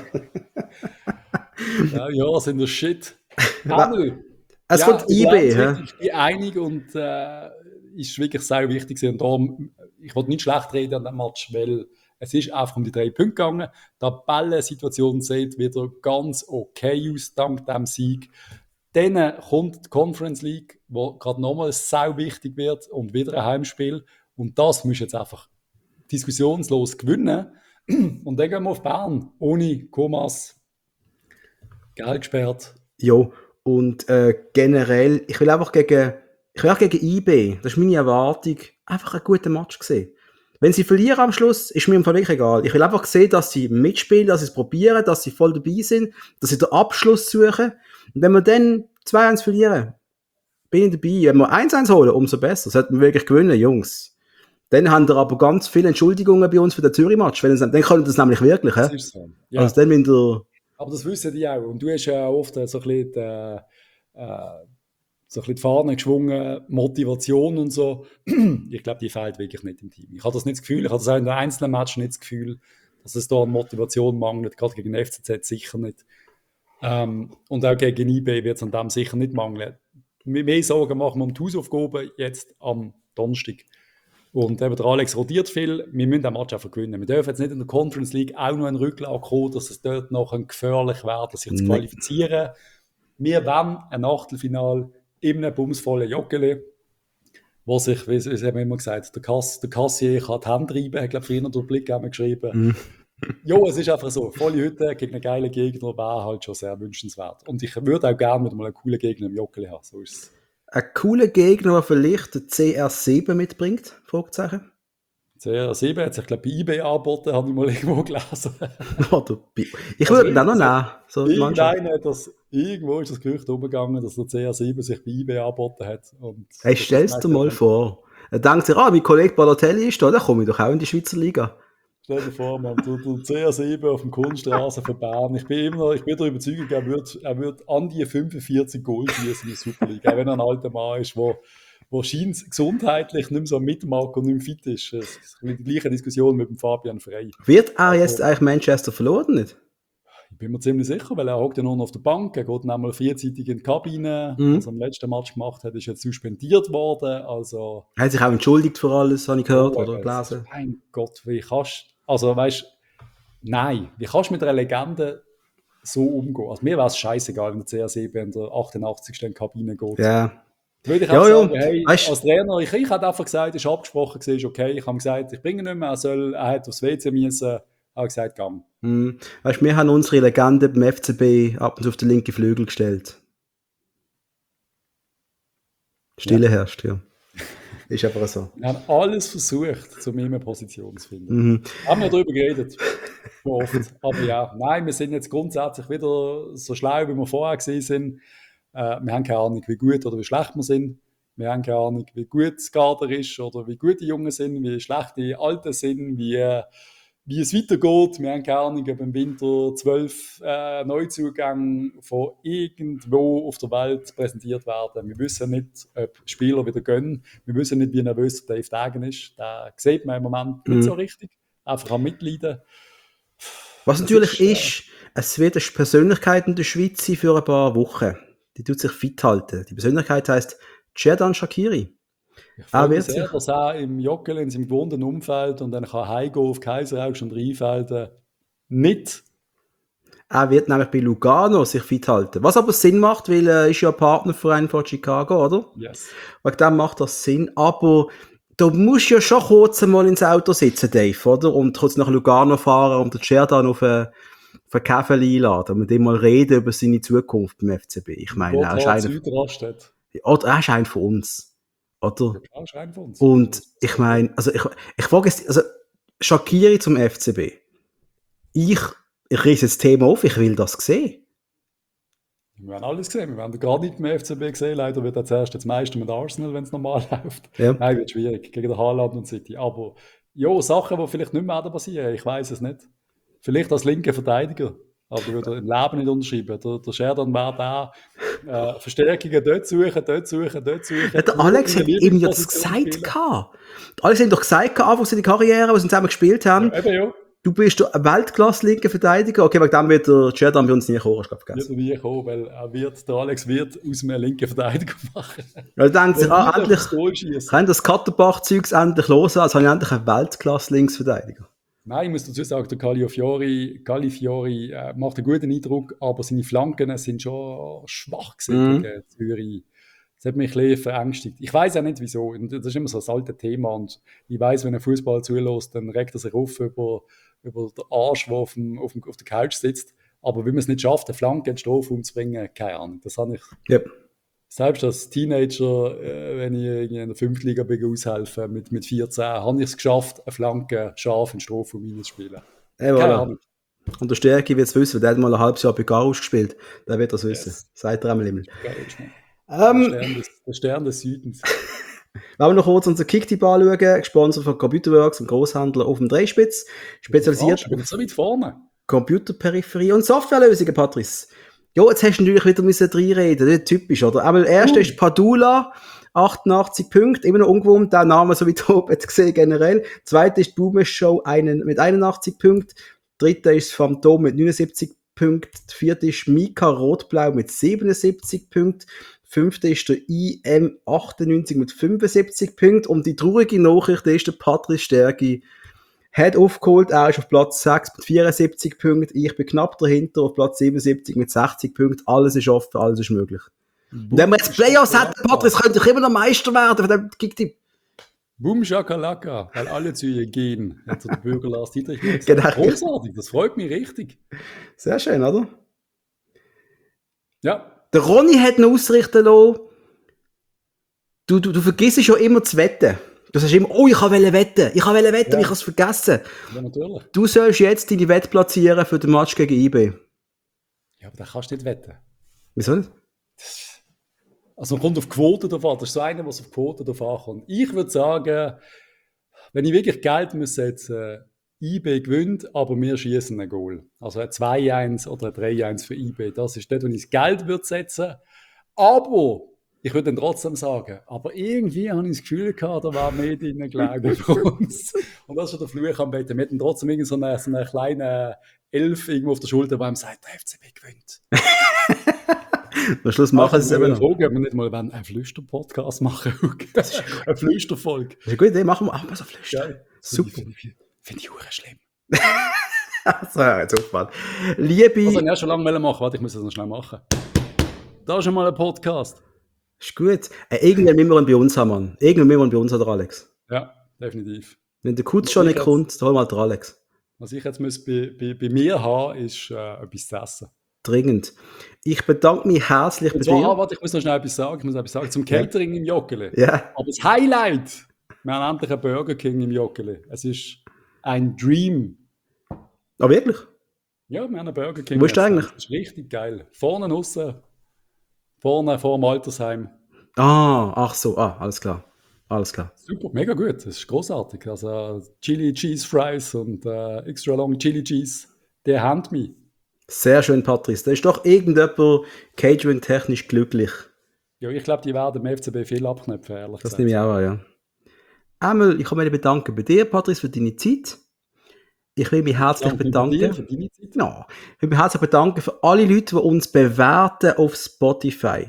ja, sind das Shit. Es kommt IB. Ich bin einig und ist wirklich sehr wichtig. Und darum, ich wollte nicht schlecht reden an dem Match, weil es ist einfach um die 3 Punkte gegangen. Die Tabellensituation sieht wieder ganz okay aus, dank diesem Sieg. Dann kommt die Conference League, wo gerade nochmal sehr wichtig wird und wieder ein Heimspiel. Und das musst du jetzt einfach diskussionslos gewinnen. Und dann gehen wir auf Bern, ohne Komas, Geld gesperrt. Ja, und generell, ich will auch gegen IB, das ist meine Erwartung, einfach einen guten Match gesehen. Wenn sie verlieren am Schluss, ist mir im Fall wirklich egal. Ich will einfach sehen, dass sie mitspielen, dass sie es probieren, dass sie voll dabei sind, dass sie den Abschluss suchen. Und wenn wir dann 2-1 verlieren, bin ich dabei. Wenn wir 1-1 holen, umso besser. Sollten wir wirklich gewinnen, Jungs. Dann haben wir aber ganz viele Entschuldigungen bei uns für den Zürich-Match. Dann können wir das nämlich wirklich. Das ist so. Ja. Also dann, wenn der aber das wissen die auch. Und du hast ja oft so ein bisschen so ein bisschen die Fahne geschwungen, Motivation und so. Ich glaube, die fehlt wirklich nicht im Team. Ich habe das nicht das Gefühl, ich habe das auch in den einzelnen Matches nicht das Gefühl, dass es da an Motivation mangelt, gerade gegen den FCZ sicher nicht. Und auch gegen IB wird es an dem sicher nicht mangeln. Mehr Sorgen machen wir um die Hausaufgaben jetzt am Donnerstag. Und eben der Alex rotiert viel, wir müssen den Match einfach gewinnen. Wir dürfen jetzt nicht in der Conference League auch noch einen Rücklauf kommen, dass es dort noch gefährlich wird, sich zu qualifizieren. Wir wollen ein Achtelfinale in einem bumsvollen Joggeli, wo sich, wie haben wir immer gesagt, der Kassier kann die Hände reiben, hat, glaube ich, vorhin durch den Blick geschrieben. Ja, es ist einfach so, volle Hütte gegen einen geilen Gegner wäre halt schon sehr wünschenswert. Und ich würde auch gerne mal einen coolen Gegner im Joggeli haben, so ist es. Ein cooler Gegner, der vielleicht den CR7 mitbringt? Fragezeichen. CR7 hat sich, glaube ich, bei eBay angeboten, habe ich mal irgendwo gelesen. Ich würde ihn auch noch nehmen. So Irgendwo ist das Gerücht umgegangen, dass der CR7 sich bei eBay angeboten hat. Und hey, stell's dir mal vor. Er denkt sich, mein Kollege Balotelli ist da, dann komme ich doch auch in die Schweizer Liga. Stell dir vor, man, der CR7 auf dem Kunststraße von Bern. Ich bin der Überzeugung, er wird an die 45 Goal schießen in der Superliga. Auch wenn er ein alter Mann ist, der scheint gesundheitlich nicht mehr so mitmacht und nicht mehr fit ist. Das ist die gleiche Diskussion mit dem Fabian Frey. Wird er jetzt eigentlich Manchester verloren, nicht? Ich bin mir ziemlich sicher, weil er hockt ja nur noch auf der Bank. Er geht einmal vierzeitig in die Kabine. Was er am letzten Match gemacht hat, ist jetzt suspendiert worden. Also, er hat sich auch entschuldigt für alles, habe ich gehört oder gelesen. Mein Gott, wie kannst du... Also, weißt du, nein, wie kannst du mit einer Legende so umgehen? Also, mir wäre es scheißegal, wenn der CR7 in der 88. in die Kabine geht. Ja. Würde ich auch sagen, hey, als Trainer, ich hätte einfach gesagt, es ist abgesprochen, ist okay. Ich habe gesagt, ich bringe ihn nicht mehr, er hat aufs WC müssen. Ich habe gesagt, gang. Weißt du, wir haben unsere Legende beim FCB ab und zu auf den linken Flügel gestellt. Stille herrscht, ja. Ist einfach so. Wir haben alles versucht, zu mir eine Position zu finden. Haben wir darüber geredet. Oft. Aber ja, nein, wir sind jetzt grundsätzlich wieder so schlau, wie wir vorher gewesen sind. Wir haben keine Ahnung, wie gut oder wie schlecht wir sind. Wir haben keine Ahnung, wie gut das Kader ist oder wie gut die Jungen sind, wie schlecht die Alten sind, wie es weitergeht. Wir haben keine Ahnung, ob im Winter 12 Neuzugänge von irgendwo auf der Welt präsentiert werden. Wir wissen nicht, ob Spieler wieder gehen. Wir wissen nicht, wie nervös Dave Dagen ist. Da sieht man im Moment nicht so richtig. Einfach am Mitleiden. Was natürlich ist, es wird eine Persönlichkeit in der Schweiz sein für ein paar Wochen. Die tut sich fit halten. Die Persönlichkeit heisst Xherdan Shaqiri. Ich freue mich sehr, dass er im Joggeli in seinem gewohnten Umfeld und dann kann heimgehen auf Kaiseraugst und Rheinfelden nicht. Er wird nämlich bei Lugano sich fit halten. Was aber Sinn macht, weil er ist ja Partnerverein von Chicago, oder? Yes. Wegen dem macht das Sinn. Aber du musst ja schon kurz einmal ins Auto sitzen, Dave, oder? Und kurz nach Lugano fahren und den Xherdan auf einen Kaffee einladen und mit dem mal reden über seine Zukunft beim FCB. Ich meine, er ist einer von uns. Oder? Und ich meine, also ich frage jetzt, also Shaqiri zum FCB. Ich riese das Thema auf, ich will das sehen. Wir haben alles gesehen, wir haben gar nicht mehr FCB gesehen. Leider wird er zuerst jetzt Meister mit Arsenal, wenn es normal läuft. Ja. Nein, wird schwierig, gegen den Haaland und City. Aber ja, Sachen, die vielleicht nicht mehr passieren, ich weiß es nicht. Vielleicht als linker Verteidiger, aber ich würde im Leben nicht unterschreiben. Der Xherdan wäre da, Verstärkungen dort suchen. Ja, der Alex hat ihm ja das gesagt. Der Alex hat doch gesagt, anfangs in der Karriere, als sie zusammen gespielt haben, ja, eben, ja. Du bist ein Weltklasse-linker Verteidiger. Okay, wegen dem wird der Xherdan bei uns nie kommen, Wird er nie kommen, weil der Alex wird aus einem linken Verteidiger machen. Ja, denkt sich, endlich kann das Katterbach-Zeugs endlich los, als habe ich endlich einen Weltklasse-Linksverteidiger. Nein, ich muss dazu sagen, der Califiori macht einen guten Eindruck, aber seine Flanken sind schon schwach gewesen gegen Zürich. Das hat mich ein bisschen verängstigt. Ich weiß auch nicht, wieso. Das ist immer so ein altes Thema. Und ich weiß, wenn ein Fußballer zulässt, dann regt er sich auf über den Arsch, der auf der Couch sitzt. Aber wenn man es nicht schafft, eine Flanke in den Strafraum zu bringen, keine Ahnung. Das habe ich selbst als Teenager, wenn ich in der 5. Liga aushelfe mit 14, habe ich es geschafft, eine Flanke scharf in den Strafraum reinzuspielen. Keine Ahnung. Und der Stärke wird es wissen, der hat mal ein halbes Jahr bei Garus gespielt. Der wird das wissen. Sagt er einmal immer. Der Stern des Südens. Wenn wir noch kurz unser Kicktipp anschauen, gesponsert von Computerworks, einem Großhändler auf dem Dreispitz, spezialisiert auf so weit vorne. Computerperipherie und Softwarelösungen, Patrice. Ja, jetzt hast du natürlich wieder reinreden, das ist typisch, oder? Einmal, der erste ist Padula, 88 Punkte, immer noch ungewohnt, der Name, so wie du oben jetzt gesehen, generell. Zweite ist Boomer Show mit 81 Punkten. Dritte ist Phantom mit 79 Punkten. Vierte ist Mika Rotblau mit 77 Punkten. Fünfte ist der IM98 mit 75 Punkten. Und die traurige Nachricht ist, der Patrice Stergi hat aufgeholt, er ist auf Platz 6 mit 74 Punkten, ich bin knapp dahinter auf Platz 77 mit 60 Punkten, alles ist offen, alles ist möglich. Und wenn wir jetzt Playoffs hätten, Patrice, könnte ich immer noch Meister werden, von dem Kicktipp. Boom Shakalaka, weil alle zu ihr gehen, hat der Bürger Lars Dietrich gesagt. Genau. Großartig, das freut mich richtig. Sehr schön, oder? Ja. Der Ronny hat noch ausrichten lassen, du vergisst schon immer zu wetten. Du sagst immer, oh, ich wollte wetten, ich habe es vergessen. Ja, natürlich. Du sollst jetzt deine Wette platzieren für den Match gegen IB. Ja, aber da kannst du nicht wetten. Wieso nicht? Also kommt auf Quote drauf an. Das ist so einer, was auf Quote drauf ankommt. Ich würde sagen, wenn ich wirklich Geld muss setzen, IB gewinnt, aber wir schießen ein Goal. Also ein 2-1 oder ein 3-1 für IB. Das ist dort, wo ich das Geld würde setzen. Aber ich würde dann trotzdem sagen, aber irgendwie habe ich das Gefühl gehabt, da war mehr drin gelegen für uns. Und das ist schon der Fluch am Betten. Wir hatten trotzdem irgend so einen kleinen Elf irgendwo auf der Schulter, der ihm sagt, der FCB gewinnt. Am Schluss machen sie es eben noch. Ob wir nicht mal einen Flüster-Podcast machen. Eine Flüsterfolge. Das ist eine gute Idee, machen wir so Flüster. Geil. Super. Finde ich auch schlimm. So, jetzt aufgefallen. Liebe... Also, ich habe schon lange machen. Warte, ich muss das noch schnell machen. Da ist schon mal ein Podcast. Ist gut. Irgendwann müssen wir ihn bei uns haben, Mann. Irgendwann müssen wir ihn bei uns haben, der Alex. Ja, definitiv. Wenn der Kutz schon nicht kommt, dann hol mal der Alex. Was ich jetzt muss bei mir haben, ist etwas zu essen. Dringend. Ich bedanke mich herzlich bei dir. Warte, ich muss noch schnell etwas sagen. Zum Catering im Joggeli. Ja. Aber das Highlight, wir haben endlich einen Burger King im Joggeli. Es ist ein Dream. Ah, wirklich? Ja, wir haben einen Burger King. Wo ist der eigentlich? Das ist richtig geil. Vorne aussen. Vorne vor dem Altersheim. Ach so. Alles klar. Alles klar. Super, mega gut. Das ist großartig. Also Chili Cheese Fries und extra long Chili Cheese. Der hand mich. Sehr schön, Patrice. Da ist doch irgendjemand catering-technisch glücklich. Ja, ich glaube, die werden dem FCB viel abknöpfen, ehrlich Das gesagt. nehme ich auch an, ja. Einmal, ich kann mich bedanken bei dir, Patrice, für deine Zeit. Ich will mich herzlich bedanken. Dir für deine Zeit. Ja, ich will mich herzlich bedanken für alle Leute, die uns bewerten auf Spotify.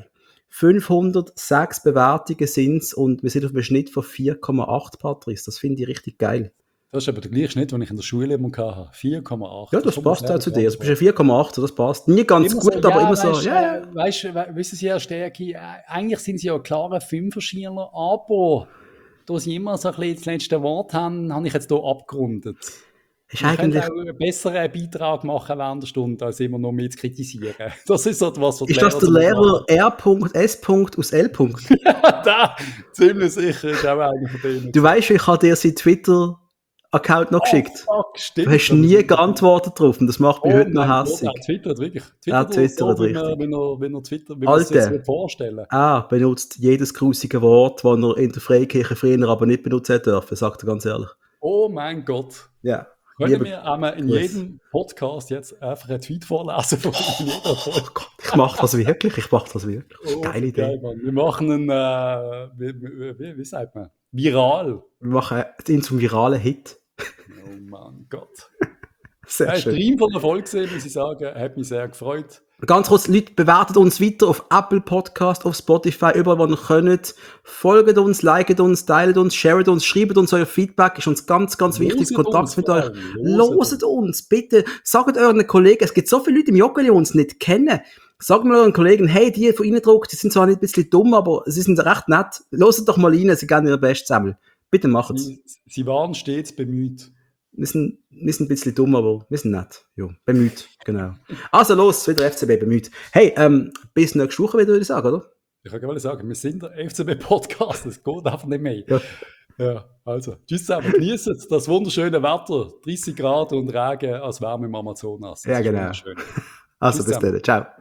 506 Bewertungen sind es und wir sind auf einem Schnitt von 4,8, Patrice. Das finde ich richtig geil. Das ist aber der gleiche Schnitt, den ich in der Schule immer hatte. 4,8. Ja, das passt auch zu dir. Du bist ein 4,8, das passt. Nie ganz Immer gut, so, aber ja, immer so. weißt, Ja. wissen Sie, Herr Stärke, eigentlich sind Sie ja klare Fünferschieler, aber da Sie immer so ein bisschen das letzte Wort haben, habe ich jetzt hier abgerundet. Ist Ich eigentlich, könnte auch einen besseren Beitrag machen während der Stunde, als immer nur mit zu kritisieren. Das ist so was, was ist das der Lehrer R.S. aus L. Da, ziemlich sicher, ist auch einer von denen. Du weißt, ich habe dir seinen Twitter-Account noch geschickt. Fuck, stimmt. Du hast nie geantwortet drauf und das macht mich heute noch mein Gott, hässlich. er twittert wirklich. Er twittert richtig. Wenn er twittert, wie man sich das vorstellen. Er benutzt jedes grusige Wort, das er in der Freikirche früher aber nicht benutzen dürfen, sagt er ganz ehrlich. Oh mein Gott. Ja. Können wir in jedem Podcast jetzt einfach einen Tweet vorlesen von jeder Folge? Oh Gott, ich mache das wirklich. Oh, Geile Idee. geil, Mann. Wir machen einen, wie sagt man? Viral. Wir machen ihn zum viralen Hit. Oh mein Gott. Sehr Ein schön. Stream von Erfolg gesehen, muss ich sagen. Hat mich sehr gefreut. Ganz kurz, Leute, bewertet uns weiter auf Apple Podcast, auf Spotify, überall, wo ihr könnt. Folgt uns, liket uns, teilt uns, sharet uns, schreibt uns euer Feedback, ist uns ganz, ganz wichtig. Loset Kontakt uns mit vor euch. allem. Loset uns, bitte. Sagt euren Kollegen, es gibt so viele Leute im Joggeli, die uns nicht kennen. Sagt mal euren Kollegen, hey, die von Ihnen druckt, die sind zwar nicht ein bisschen dumm, aber sie sind recht nett. Loset doch mal rein, sie geben ihr Bestes zusammen. Bitte macht's. Sie waren stets bemüht. Wir sind ein bisschen dumm, aber wir sind nett. Ja, bemüht, genau. Also los, wieder FCB bemüht. Hey, bis nächste Woche wieder, würde ich sagen, oder? Ich kann gerne sagen, wir sind der FCB-Podcast, das geht einfach nicht mehr. Ja. Ja, also, tschüss zusammen, genießt das wunderschöne Wetter, 30 Grad und Regen als Wärme im Amazonas. Das Ja, ist genau. wunderschön. Also Tschüss bis zusammen. dann, ciao.